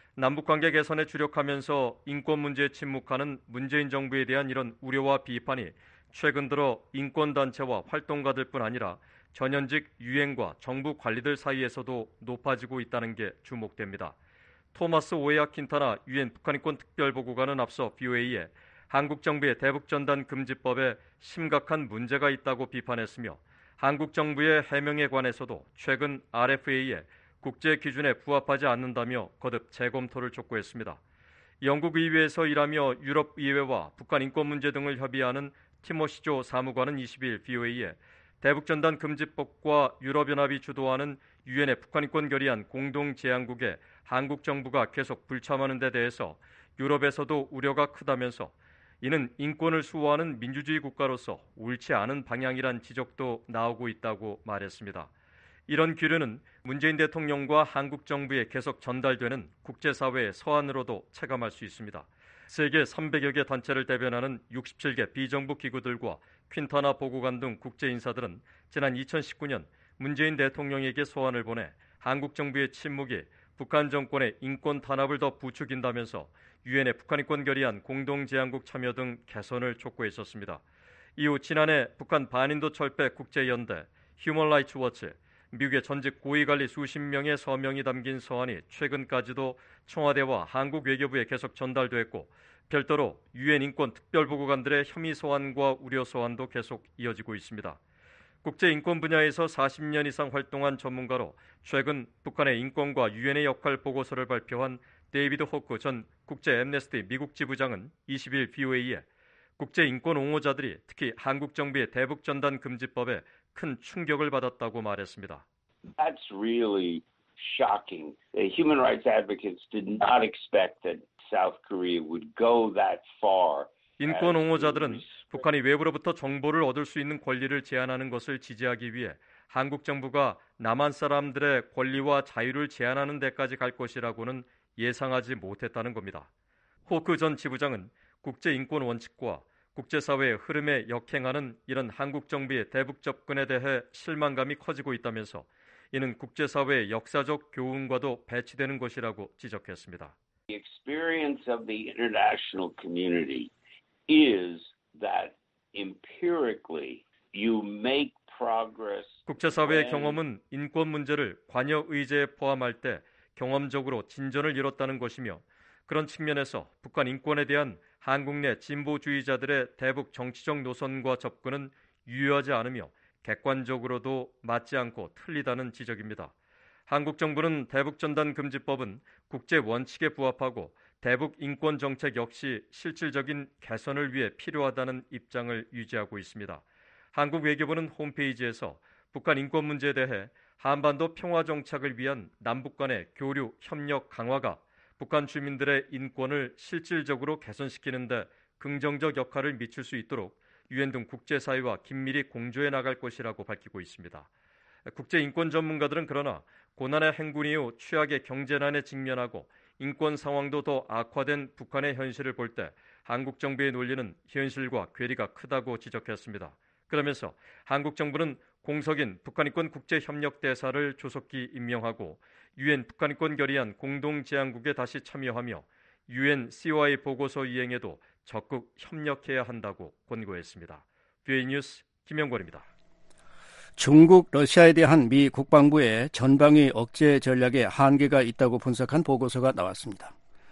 남북관계 개선에 주력하면서 인권 문제에 침묵하는 문재인 정부에 대한 이런 우려와 비판이 최근 들어 인권단체와 활동가들뿐 아니라 전현직 유엔과 정부 관리들 사이에서도 높아지고 있다는 게 주목됩니다. 토마스 오에아 킨타나 유엔 북한인권 특별보고관은 앞서 VOA에 한국 정부의 대북전단 금지법에 심각한 문제가 있다고 비판했으며 한국 정부의 해명에 관해서도 최근 RFA에 국제 기준에 부합하지 않는다며 거듭 재검토를 촉구했습니다. 영국 의회에서 일하며 유럽 의회와 북한 인권 문제 등을 협의하는 티모시 조 사무관은 20일 VOA에 대북전단 금지법과 유럽연합이 주도하는 유엔의 북한인권 결의안 공동제안국에 한국 정부가 계속 불참하는 데 대해서 유럽에서도 우려가 크다면서 이는 인권을 수호하는 민주주의 국가로서 옳지 않은 방향이란 지적도 나오고 있다고 말했습니다. 이런 기류는 문재인 대통령과 한국 정부에 계속 전달되는 국제사회의 서한으로도 체감할 수 있습니다. 세계 300여 개 단체를 대변하는 67개 비정부 기구들과 퀸타나 보고관 등 국제 인사들은 지난 2019년 문재인 대통령에게 소환을 보내 한국 정부의 침묵이 북한 정권의 인권 탄압을 더 부추긴다면서 유엔의 북한인권 결의안 공동제안국 참여 등 개선을 촉구했었습니다. 이후 지난해 북한 반인도 철폐 국제연대, 휴먼 라이츠 워치, 미국의 전직 고위관리 수십 명의 서명이 담긴 서한이 최근까지도 청와대와 한국 외교부에 계속 전달됐고 별도로 유엔 인권 특별보고관들의 혐의 소환과 우려 소환도 계속 이어지고 있습니다. 국제인권 분야에서 40년 이상 활동한 전문가로 최근 북한의 인권과 유엔의 역할 보고서를 발표한 데이비드 호크 전 국제 앰네스티 미국 지부장은 20일 VOA에 국제인권 옹호자들이 특히 한국 정부의 대북전단 금지법에 큰 충격을 받았다고 말했습니다. That's really shocking. The human rights advocates did not expect that South Korea would go that far. 인권 옹호자들은 북한이 외부로부터 정보를 얻을 수 있는 권리를 제한하는 것을 지지하기 위해 한국 정부가 남한 사람들의 권리와 자유를 제한하는 데까지 갈 것이라고는 예상하지 못했다는 겁니다. 호크 전 지부장은 국제인권 원칙과 국제사회의 흐름에 역행하는 이런 한국 정부의 대북 접근에 대해 실망감이 커지고 있다면서 이는 국제사회의 역사적 교훈과도 배치되는 것이라고 지적했습니다. The experience of the international community is that empirically you make progress. 국제사회의 경험은 인권 문제를 관여 의제에 포함할 때 경험적으로 진전을 이뤘다는 것이며 그런 측면에서 북한 인권에 대한 한국 내 진보주의자들의 대북 정치적 노선과 접근은 유효하지 않으며 객관적으로도 맞지 않고 틀리다는 지적입니다. 한국 정부는 대북전단 금지법은 국제 원칙에 부합하고 대북 인권 정책 역시 실질적인 개선을 위해 필요하다는 입장을 유지하고 있습니다. 한국 외교부는 홈페이지에서 북한 인권 문제에 대해 한반도 평화 정착을 위한 남북 간의 교류, 협력 강화가 북한 주민들의 인권을 실질적으로 개선시키는 데 긍정적 역할을 미칠 수 있도록 유엔 등 국제사회와 긴밀히 공조해 나갈 것이라고 밝히고 있습니다. 국제인권 전문가들은 그러나 고난의 행군 이후 최악의 경제난에 직면하고 인권 상황도 더 악화된 북한의 현실을 볼 때 한국 정부의 논리는 현실과 괴리가 크다고 지적했습니다. 그러면서 한국 정부는 공석인 북한인권 국제협력대사를 조속히 임명하고 유엔 북한인권 결의안 공동제안국에 다시 참여하며 유엔 COI 보고서 이행에도 적극 협력해야 한다고 권고했습니다. 뷰이 뉴스 김영권입니다. 중국, 러시아에 대한 미 국방부의 전방위 억제 전략에 한계가 있다고 분석한 보고서가 나왔습니다.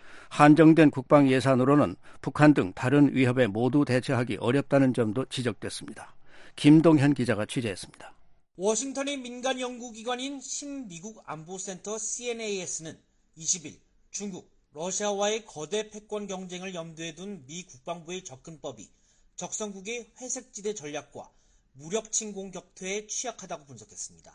한정된 국방 예산으로는 북한 등 다른 위협에 모두 대처하기 어렵다는 점도 지적됐습니다. 김동현 기자가 취재했습니다. 워싱턴의 민간 연구기관인 신미국 안보센터 CNAS는 20일 중국, 러시아와의 거대 패권 경쟁을 염두에 둔 미 국방부의 접근법이 적성국의 회색지대 전략과 무력 침공 격퇴에 취약하다고 분석했습니다.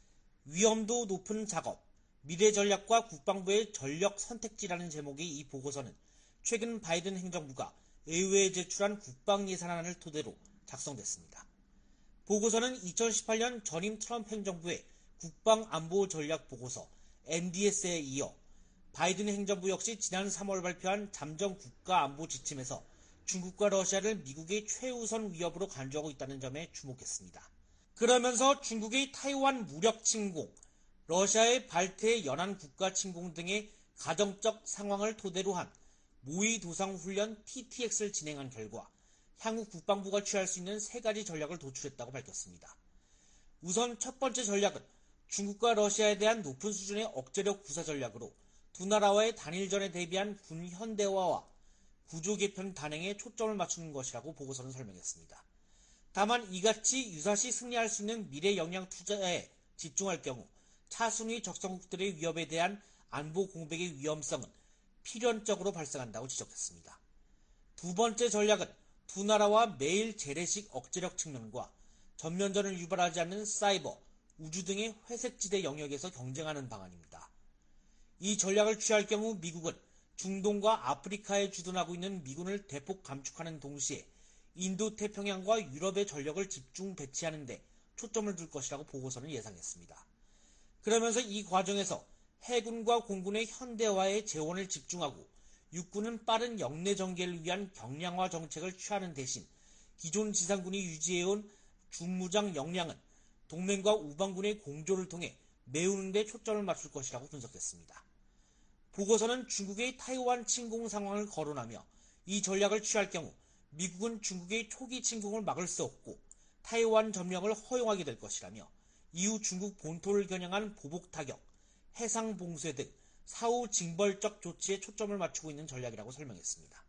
위험도 높은 작업, 미래 전략과 국방부의 전력 선택지라는 제목의 이 보고서는 최근 바이든 행정부가 의회에 제출한 국방 예산안을 토대로 작성됐습니다. 보고서는 2018년 전임 트럼프 행정부의 국방 안보 전략 보고서 NDS에 이어 바이든 행정부 역시 지난 3월 발표한 잠정 국가 안보 지침에서 중국과 러시아를 미국의 최우선 위협으로 간주하고 있다는 점에 주목했습니다. 그러면서 중국의 타이완 무력 침공, 러시아의 발트해 연안 국가 침공 등의 가정적 상황을 토대로 한 모의 도상 훈련 TTX를 진행한 결과 향후 국방부가 취할 수 있는 3가지 전략을 도출했다고 밝혔습니다. 우선 첫 번째 전략은 중국과 러시아에 대한 높은 수준의 억제력 구사 전략으로 두 나라와의 단일전에 대비한 군 현대화와 구조 개편 단행에 초점을 맞추는 것이라고 보고서는 설명했습니다. 다만 이같이 유사시 승리할 수 있는 미래 역량 투자에 집중할 경우 차순위 적성국들의 위협에 대한 안보 공백의 위험성은 필연적으로 발생한다고 지적했습니다. 두 번째 전략은 두 나라와 매일 재래식 억제력 측면과 전면전을 유발하지 않는 사이버, 우주 등의 회색지대 영역에서 경쟁하는 방안입니다. 이 전략을 취할 경우 미국은 중동과 아프리카에 주둔하고 있는 미군을 대폭 감축하는 동시에 인도 태평양과 유럽의 전력을 집중 배치하는 데 초점을 둘 것이라고 보고서는 예상했습니다. 그러면서 이 과정에서 해군과 공군의 현대화에 재원을 집중하고 육군은 빠른 역내 전개를 위한 경량화 정책을 취하는 대신 기존 지상군이 유지해온 중무장 역량은 동맹과 우방군의 공조를 통해 메우는 데 초점을 맞출 것이라고 분석했습니다. 보고서는 중국의 타이완 침공 상황을 거론하며 이 전략을 취할 경우 미국은 중국의 초기 침공을 막을 수 없고 타이완 점령을 허용하게 될 것이라며 이후 중국 본토를 겨냥한 보복 타격, 해상 봉쇄 등 사후 징벌적 조치에 초점을 맞추고 있는 전략이라고 설명했습니다.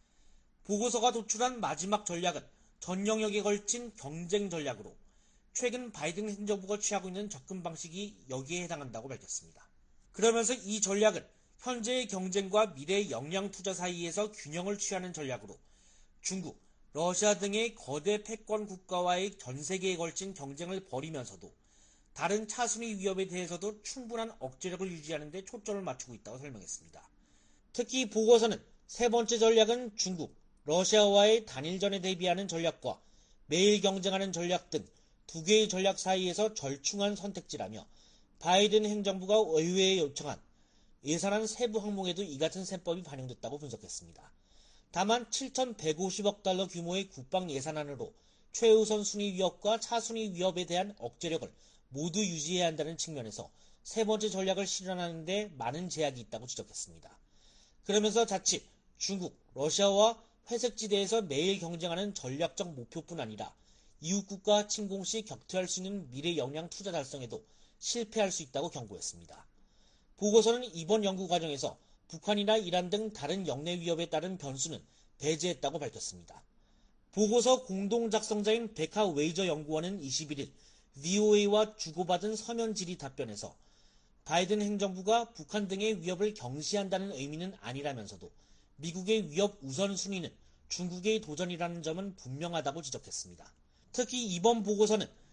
보고서가 도출한 마지막 전략은 전 영역에 걸친 경쟁 전략으로 최근 바이든 행정부가 취하고 있는 접근 방식이 여기에 해당한다고 밝혔습니다. 그러면서 이 전략은 현재의 경쟁과 미래의 역량 투자 사이에서 균형을 취하는 전략으로 중국, 러시아 등의 거대 패권 국가와의 전 세계에 걸친 경쟁을 벌이면서도 다른 차순위 위협에 대해서도 충분한 억제력을 유지하는 데 초점을 맞추고 있다고 설명했습니다. 특히 보고서는 세 번째 전략은 중국, 러시아와의 단일전에 대비하는 전략과 매일 경쟁하는 전략 등 두 개의 전략 사이에서 절충한 선택지라며 바이든 행정부가 의회에 요청한 예산안 세부 항목에도 이 같은 셈법이 반영됐다고 분석했습니다. 다만 7,150억 달러 규모의 국방 예산안으로 최우선 순위 위협과 차순위 위협에 대한 억제력을 모두 유지해야 한다는 측면에서 세 번째 전략을 실현하는 데 많은 제약이 있다고 지적했습니다. 그러면서 자칫 중국, 러시아와 회색지대에서 매일 경쟁하는 전략적 목표뿐 아니라 이웃국가 침공 시 격퇴할 수 있는 미래 역량 투자 달성에도 실패할 수 있다고 경고했습니다. 보고서는 이번 연구 과정에서 북한이나 이란 등 다른 역내 위협에 따른 변수는 배제했다고 밝혔습니다. 보고서 공동 작성자인 베카 웨이저 연구원은 21일 VOA와 주고받은 서면 질의 답변에서 바이든 행정부가 북한 등의 위협을 경시한다는 의미는 아니라면서도 미국의 위협 우선순위는 중국의 도전이라는 점은 분명하다고 지적했습니다. 특히 이번 보고서는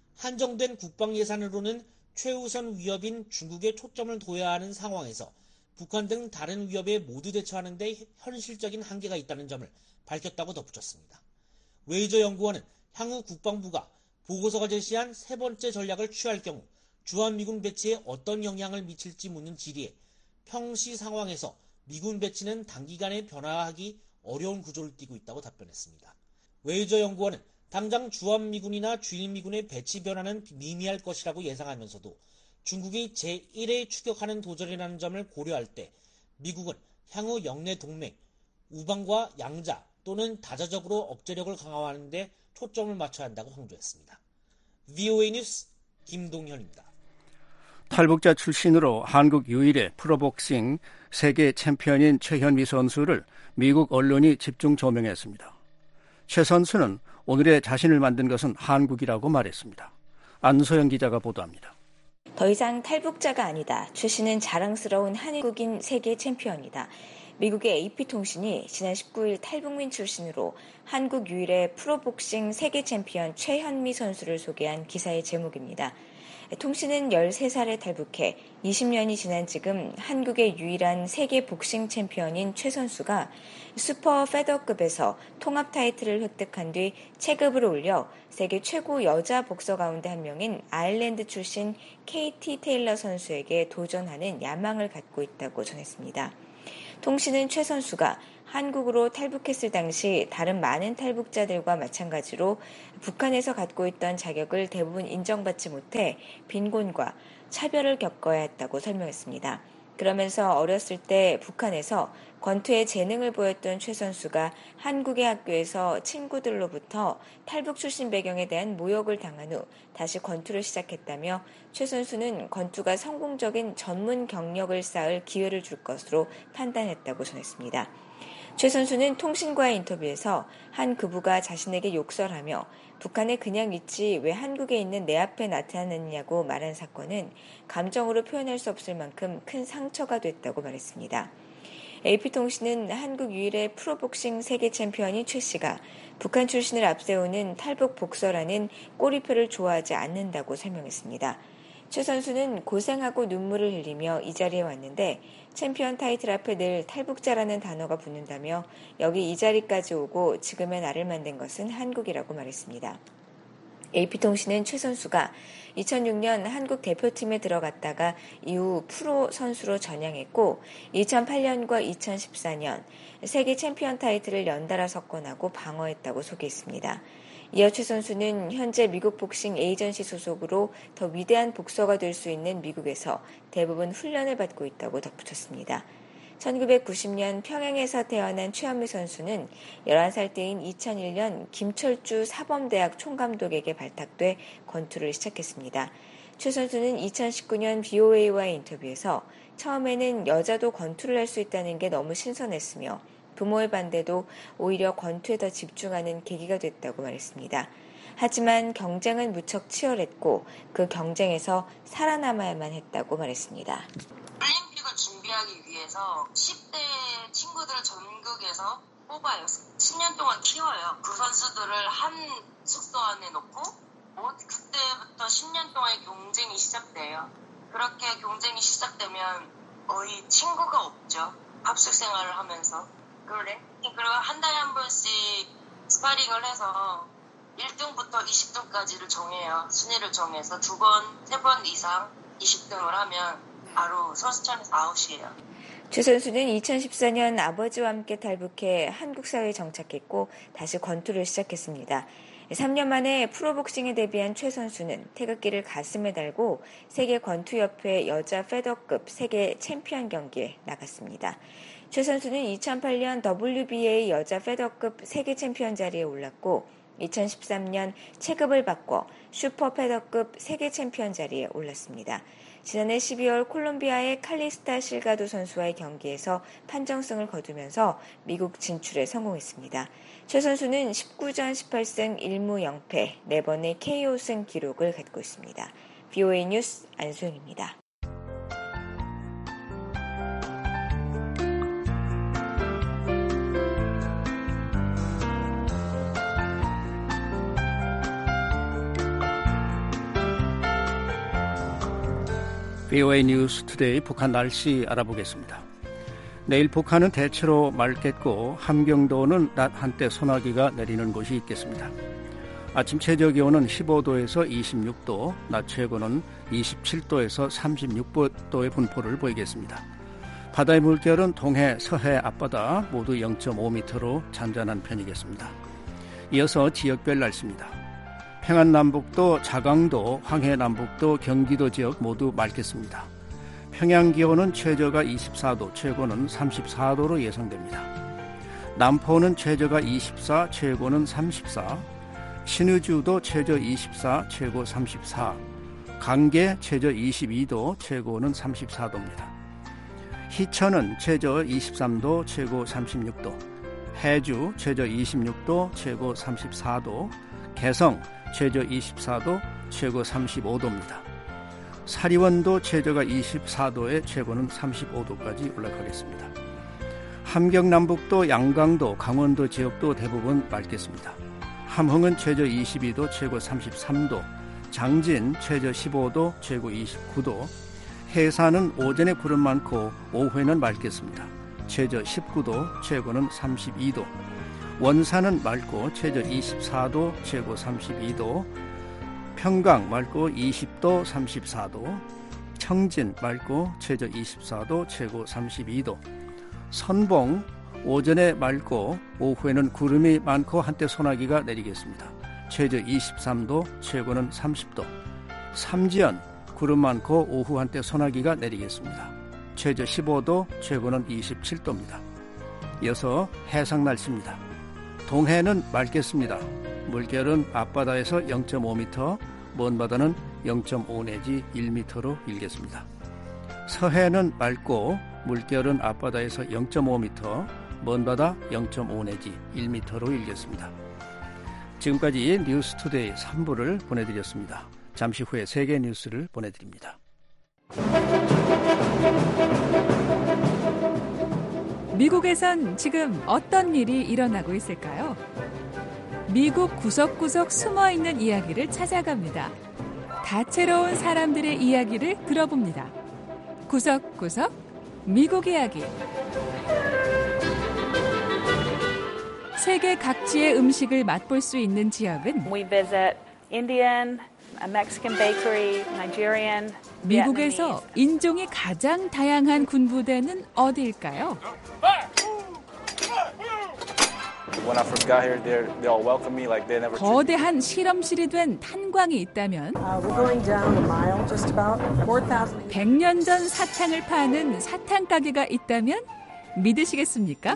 한정된 국방 예산으로는 최우선 위협인 중국에 초점을 둬야 하는 상황에서 북한 등 다른 위협에 모두 대처하는 데 현실적인 한계가 있다는 점을 밝혔다고 덧붙였습니다. 웨이저 연구원은 향후 국방부가 보고서가 제시한 세 번째 전략을 취할 경우 주한미군 배치에 어떤 영향을 미칠지 묻는 질의에 평시 상황에서 미군 배치는 단기간에 변화하기 어려운 구조를 띠고 있다고 답변했습니다. 웨이저 연구원은 당장 주한미군이나 주일미군의 배치 변화는 미미할 것이라고 예상하면서도 중국이 제1회 추격하는 도전이라는 점을 고려할 때 미국은 향후 영내 동맹, 우방과 양자 또는 다자적으로 억제력을 강화하는 데 초점을 맞춰야 한다고 강조했습니다. VOA 뉴스 김동현입니다. 탈북자 출신으로 한국 유일의 프로복싱 세계 챔피언인 최현미 선수를 미국 언론이 집중 조명했습니다. 최 선수는 오늘의 자신을 만든 것은 한국이라고 말했습니다. 안소영 기자가 보도합니다. 더 이상 탈북자가 아니다. 최 씨는 자랑스러운 한국인 세계 챔피언이다. 미국의 AP통신이 지난 19일 탈북민 출신으로 한국 유일의 프로복싱 세계 챔피언 최현미 선수를 소개한 기사의 제목입니다. 통신은 13살에 탈북해 20년이 지난 지금 한국의 유일한 세계 복싱 챔피언인 최 선수가 슈퍼 페더급에서 통합 타이틀을 획득한 뒤 체급을 올려 세계 최고 여자 복서 가운데 한 명인 아일랜드 출신 KT 테일러 선수에게 도전하는 야망을 갖고 있다고 전했습니다. 통신은 최 선수가 한국으로 탈북했을 당시 다른 많은 탈북자들과 마찬가지로 북한에서 갖고 있던 자격을 대부분 인정받지 못해 빈곤과 차별을 겪어야 했다고 설명했습니다. 그러면서 어렸을 때 북한에서 권투에 재능을 보였던 최 선수가 한국의 학교에서 친구들로부터 탈북 출신 배경에 대한 모욕을 당한 후 다시 권투를 시작했다며 최 선수는 권투가 성공적인 전문 경력을 쌓을 기회를 줄 것으로 판단했다고 전했습니다. 최 선수는 통신과의 인터뷰에서 한 부부가 자신에게 욕설하며 북한에 그냥 있지 왜 한국에 있는 내 앞에 나타났느냐고 말한 사건은 감정으로 표현할 수 없을 만큼 큰 상처가 됐다고 말했습니다. AP통신은 한국 유일의 프로복싱 세계 챔피언인 최 씨가 북한 출신을 앞세우는 탈북 복서라는 꼬리표를 좋아하지 않는다고 설명했습니다. 최 선수는 고생하고 눈물을 흘리며 이 자리에 왔는데 챔피언 타이틀 앞에 늘 탈북자라는 단어가 붙는다며 여기 이 자리까지 오고 지금의 나를 만든 것은 한국이라고 말했습니다. AP통신은 최 선수가 2006년 한국 대표팀에 들어갔다가 이후 프로 선수로 전향했고 2008년과 2014년 세계 챔피언 타이틀을 연달아 석권하고 방어했다고 소개했습니다. 이어 최 선수는 현재 미국 복싱 에이전시 소속으로 더 위대한 복서가 될 수 있는 미국에서 대부분 훈련을 받고 있다고 덧붙였습니다. 1990년 평양에서 태어난 최현미 선수는 11살 때인 2001년 김철주 사범대학 총감독에게 발탁돼 권투를 시작했습니다. 최 선수는 2019년 BOA와의 인터뷰에서 처음에는 여자도 권투를 할 수 있다는 게 너무 신선했으며 부모의 반대도 오히려 권투에 더 집중하는 계기가 됐다고 말했습니다. 하지만 경쟁은 무척 치열했고 그 경쟁에서 살아남아야만 했다고 말했습니다. 올림픽을 준비하기 위해서 10대 친구들을 전국에서 뽑아요. 10년 동안 키워요. 그 선수들을 한 숙소 안에 놓고 그때부터 10년 동안의 경쟁이 시작돼요. 그렇게 경쟁이 시작되면 거의 친구가 없죠. 합숙 생활을 하면서. 그리고 한 달에 한 번씩 스파링을 해서 1등부터 20등까지를 정해요. 순위를 정해서 2번, 3번 이상 20등을 하면 바로 선수촌에서 아웃이에요. 최 선수는 2014년 아버지와 함께 탈북해 한국 사회에 정착했고 다시 권투를 시작했습니다. 3년 만에 프로복싱에 데뷔한 최 선수는 태극기를 가슴에 달고 세계 권투협회 여자 페더급 세계 챔피언 경기에 나갔습니다. 최 선수는 2008년 WBA 여자 페더급 세계 챔피언 자리에 올랐고 2013년 체급을 바꿔 슈퍼 페더급 세계 챔피언 자리에 올랐습니다. 지난해 12월 콜롬비아의 칼리스타 실가도 선수와의 경기에서 판정승을 거두면서 미국 진출에 성공했습니다. 최 선수는 19전 18승 1무 0패 4번의 KO승 기록을 갖고 있습니다. VOA 뉴스 안소영입니다. VOA 뉴스 투데이 북한 날씨 알아보겠습니다. 내일 북한은 대체로 맑겠고 함경도는 낮 한때 소나기가 내리는 곳이 있겠습니다. 아침 최저 기온은 15도에서 26도, 낮 최고는 27도에서 36도의 분포를 보이겠습니다. 바다의 물결은 동해, 서해 앞바다 모두 0.5m로 잔잔한 편이겠습니다. 이어서 지역별 날씨입니다. 평안남북도, 자강도, 황해남북도, 경기도 지역 모두 맑겠습니다. 평양 기온은 최저가 24도, 최고는 34도로 예상됩니다. 남포는 최저가 24, 최고는 34, 신의주도 최저 24, 최고 34, 강계 최저 22도, 최고는 34도입니다. 희천은 최저 23도, 최고 36도, 해주 최저 26도, 최고 34도, 개성 최저 24도, 최고 35도입니다. 사리원도 최저가 24도에 최고는 35도까지 올라가겠습니다. 함경남북도, 양강도, 강원도 지역도 대부분 맑겠습니다. 함흥은 최저 22도, 최고 33도, 장진 최저 15도, 최고 29도, 해산은 오전에 구름 많고 오후에는 맑겠습니다. 최저 19도, 최고는 32도, 원산은 맑고 최저 24도, 최고 32도, 평강 맑고 20도, 34도, 청진 맑고 최저 24도, 최고 32도, 선봉 오전에 맑고 오후에는 구름이 많고 한때 소나기가 내리겠습니다. 최저 23도, 최고는 30도, 삼지연 구름 많고 오후 한때 소나기가 내리겠습니다. 최저 15도, 최고는 27도입니다. 이어서 해상 날씨입니다. 동해는 맑겠습니다. 물결은 앞바다에서 0.5m, 먼 바다는 0.5 내지 1m로 일겠습니다. 서해는 맑고 물결은 앞바다에서 0.5m, 먼 바다 0.5 내지 1m로 일겠습니다. 지금까지 뉴스투데이 3부를 보내드렸습니다. 잠시 후에 세계 뉴스를 보내드립니다. 미국에선 지금 어떤 일이 일어나고 있을까요? 미국 구석구석 숨어있는 이야기를 찾아갑니다. 다채로운 사람들의 이야기를 들어봅니다. 구석구석 미국 이야기. 세계 각지의 음식을 맛볼 수 있는 지역은 We visit Indian, Mexican bakery, Nigerian, 미국에서 인종이 가장 다양한 군부대는 어디일까요? 거대한 실험실이 된 탄광이 있다면 100년 전 사탕을 파는 사탕 가게가 있다면 믿으시겠습니까?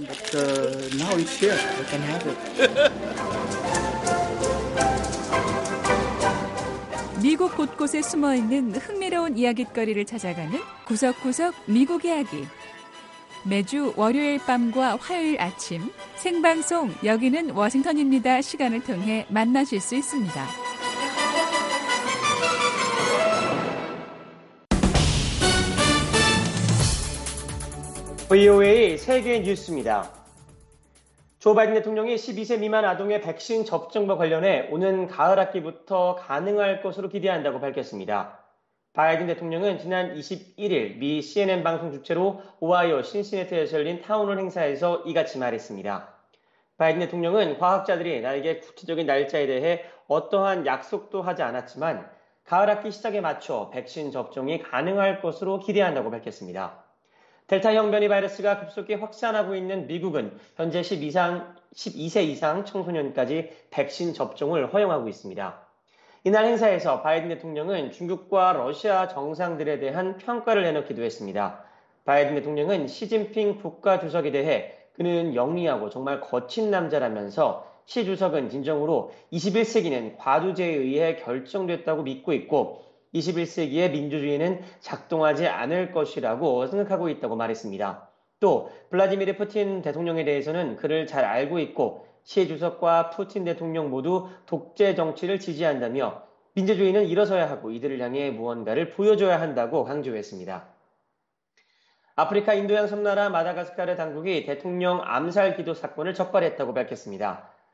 미국 곳곳에 숨어있는 흥미로운 이야깃거리를 찾아가는 구석구석 미국 이야기. 매주 월요일 밤과 화요일 아침 생방송 여기는 워싱턴입니다 시간을 통해 만나실 수 있습니다. VOA 세계 뉴스입니다. 조 바이든 대통령이 12세 미만 아동의 백신 접종과 관련해 오는 가을 학기부터 가능할 것으로 기대한다고 밝혔습니다. 바이든 대통령은 지난 21일 미 CNN 방송 주최로 오하이오 신시내티에서 열린 타운홀 행사에서 이같이 말했습니다. 바이든 대통령은 과학자들이 나에게 구체적인 날짜에 대해 어떠한 약속도 하지 않았지만 가을 학기 시작에 맞춰 백신 접종이 가능할 것으로 기대한다고 밝혔습니다. 델타형 변이 바이러스가 급속히 확산하고 있는 미국은 현재 12세 이상 청소년까지 백신 접종을 허용하고 있습니다. 이날 행사에서 바이든 대통령은 중국과 러시아 정상들에 대한 평가를 내놓기도 했습니다. 바이든 대통령은 시진핑 국가주석에 대해 그는 영리하고 정말 거친 남자라면서 시 주석은 진정으로 21세기는 과두제에 의해 결정됐다고 믿고 있고 21세기의 민주주의는 작동하지 않을 것이라고 생각하고 있다고 말했습니다. 또 블라디미르 푸틴 대통령에 대해서는 그를 잘 알고 있고 시 주석과 푸틴 대통령 모두 독재 정치를 지지한다며 민주주의는 일어서야 하고 이들을 향해 무언가를 보여줘야 한다고 강조했습니다. 아프리카 인도양 섬나라 마다가스카르 당국이 대통령 암살 기도 사건을 적발했다고 밝혔습니다.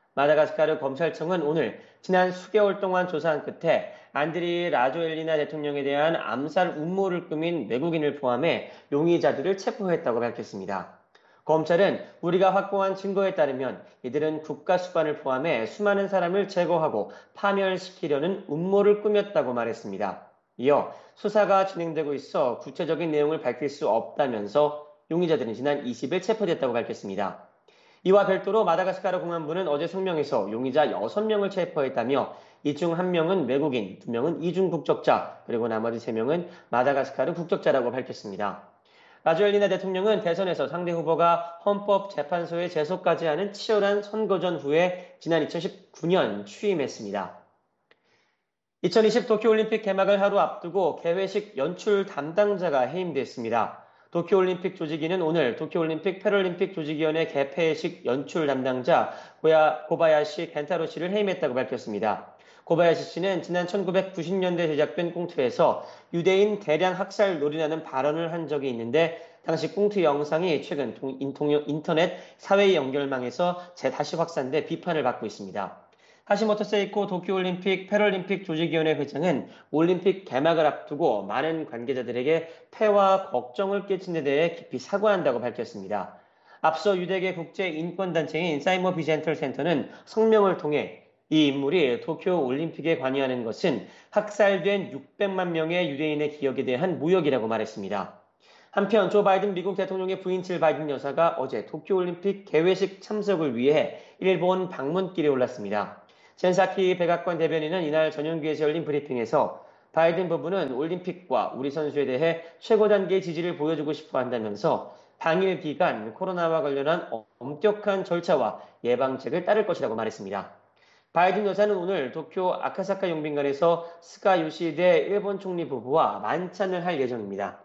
마다가스카르 검찰청은 오늘 지난 수개월 동안 조사한 끝에 안드리 라조엘리나 대통령에 대한 암살 음모를 꾸민 외국인을 포함해 용의자들을 체포했다고 밝혔습니다. 검찰은 우리가 확보한 증거에 따르면 이들은 국가수반을 포함해 수많은 사람을 제거하고 파멸시키려는 음모를 꾸몄다고 말했습니다. 이어 수사가 진행되고 있어 구체적인 내용을 밝힐 수 없다면서 용의자들은 지난 20일 체포됐다고 밝혔습니다. 이와 별도로 마다가스카르 공안부는 어제 성명에서 용의자 6명을 체포했다며 이 중 1명은 외국인, 2명은 이중 국적자, 그리고 나머지 3명은 마다가스카르 국적자라고 밝혔습니다. 라조엘리나 대통령은 대선에서 상대 후보가 헌법재판소에 제소까지 하는 치열한 선거전 후에 지난 2019년 취임했습니다. 2020 도쿄올림픽 개막을 하루 앞두고 개회식 연출 담당자가 해임됐습니다. 도쿄올림픽 조직위는 오늘 도쿄올림픽 패럴림픽 조직위원회 개폐식 연출 담당자 고바야시 켄타로 씨를 해임했다고 밝혔습니다. 고바야시 씨는 지난 1990년대 제작된 꽁트에서 유대인 대량 학살 놀이라는 발언을 한 적이 있는데 당시 꽁트 영상이 최근 인터넷 사회 연결망에서 다시 확산돼 비판을 받고 있습니다. 하시모토 세이코 도쿄올림픽 패럴림픽 조직위원회 회장은 올림픽 개막을 앞두고 많은 관계자들에게 폐와 걱정을 끼친 데 대해 깊이 사과한다고 밝혔습니다. 앞서 유대계 국제인권단체인 사이머 비젠틀 센터는 성명을 통해 이 인물이 도쿄올림픽에 관여하는 것은 학살된 600만 명의 유대인의 기억에 대한 모욕이라고 말했습니다. 한편 조 바이든 미국 대통령의 부인 질 바이든 여사가 어제 도쿄올림픽 개회식 참석을 위해 일본 방문길에 올랐습니다. 젠사키 백악관 대변인은 이날 전용기에서 열린 브리핑에서 바이든 부부는 올림픽과 우리 선수에 대해 최고 단계의 지지를 보여주고 싶어 한다면서 당일 기간 코로나와 관련한 엄격한 절차와 예방책을 따를 것이라고 말했습니다. 바이든 여사는 오늘 도쿄 아카사카 용빈관에서 스가 요시히데 일본 총리 부부와 만찬을 할 예정입니다.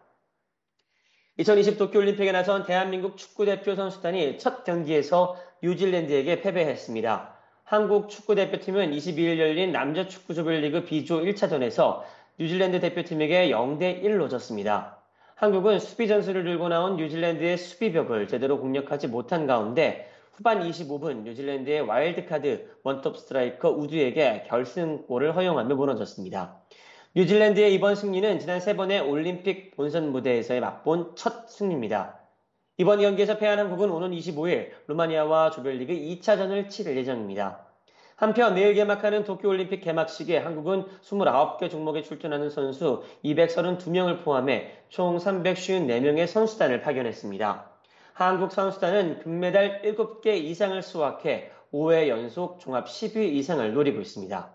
2020 도쿄올림픽에 나선 대한민국 축구대표 선수단이 첫 경기에서 뉴질랜드에게 패배했습니다. 한국 축구대표팀은 22일 열린 남자 축구 조별리그 B조 1차전에서 뉴질랜드 대표팀에게 0대1로 졌습니다. 한국은 수비 전술을 들고 나온 뉴질랜드의 수비벽을 제대로 공략하지 못한 가운데 후반 25분 뉴질랜드의 와일드카드 원톱 스트라이커 우드에게 결승골을 허용하며 무너졌습니다. 뉴질랜드의 이번 승리는 지난 3번의 올림픽 본선 무대에서의 맛본 첫 승리입니다. 이번 경기에서 패한 한국은 오는 25일 루마니아와 조별리그 2차전을 치를 예정입니다. 한편 내일 개막하는 도쿄올림픽 개막식에 한국은 29개 종목에 출전하는 선수 232명을 포함해 총 354명의 선수단을 파견했습니다. 한국 선수단은 금메달 7개 이상을 수확해 5회 연속 종합 10위 이상을 노리고 있습니다.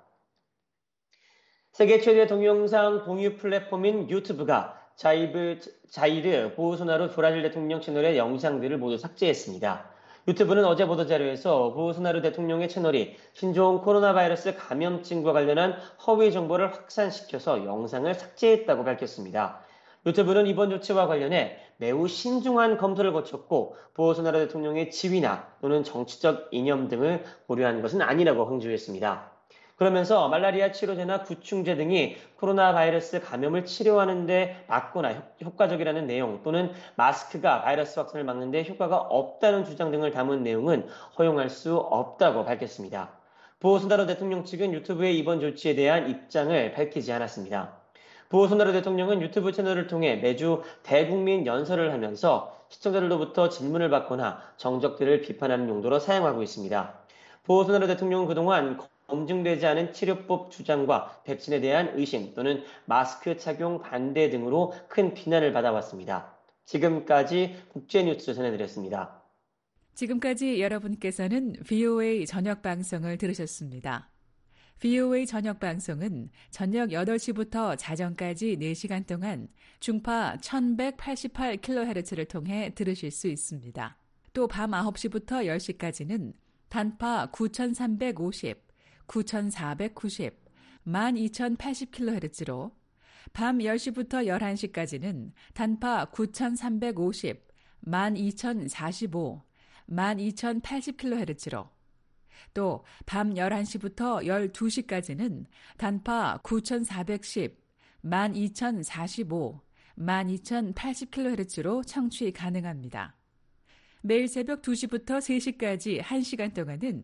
세계 최대 동영상 공유 플랫폼인 유튜브가 자이르 보우소나루 브라질 대통령 채널의 영상들을 모두 삭제했습니다. 유튜브는 어제 보도자료에서 보우소나루 대통령의 채널이 신종 코로나 바이러스 감염증과 관련한 허위 정보를 확산시켜서 영상을 삭제했다고 밝혔습니다. 유튜브는 이번 조치와 관련해 매우 신중한 검토를 거쳤고 보우소나루 대통령의 지위나 또는 정치적 이념 등을 고려한 것은 아니라고 강조했습니다. 그러면서 말라리아 치료제나 구충제 등이 코로나 바이러스 감염을 치료하는 데 맞거나 효과적이라는 내용 또는 마스크가 바이러스 확산을 막는 데 효과가 없다는 주장 등을 담은 내용은 허용할 수 없다고 밝혔습니다. 보우소나루 대통령 측은 유튜브의 이번 조치에 대한 입장을 밝히지 않았습니다. 보우소나루 대통령은 유튜브 채널을 통해 매주 대국민 연설을 하면서 시청자들로부터 질문을 받거나 정적들을 비판하는 용도로 사용하고 있습니다. 보우소나루 대통령은 그동안 검증되지 않은 치료법 주장과 백신에 대한 의심 또는 마스크 착용 반대 등으로 큰 비난을 받아왔습니다. 지금까지 국제뉴스 전해드렸습니다. 지금까지 여러분께서는 VOA 저녁 방송을 들으셨습니다. VOA 저녁 방송은 저녁 8시부터 자정까지 4시간 동안 중파 1188kHz를 통해 들으실 수 있습니다. 또 밤 9시부터 10시까지는 단파 9350, 9490, 12080kHz로 밤 10시부터 11시까지는 단파 9350, 12045, 12080kHz로 또 밤 11시부터 12시까지는 단파 9410, 12045, 12080kHz로 청취 가능합니다. 매일 새벽 2시부터 3시까지 1시간 동안은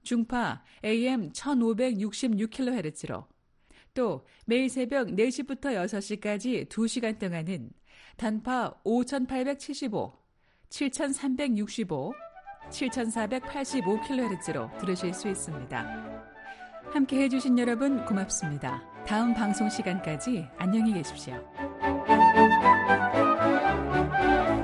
중파 AM 1566kHz로 또 매일 새벽 4시부터 6시까지 2시간 동안은 단파 5875, 7365, 7485kHz로 들으실 수 있습니다. 함께 해주신 여러분 고맙습니다. 다음 방송 시간까지 안녕히 계십시오.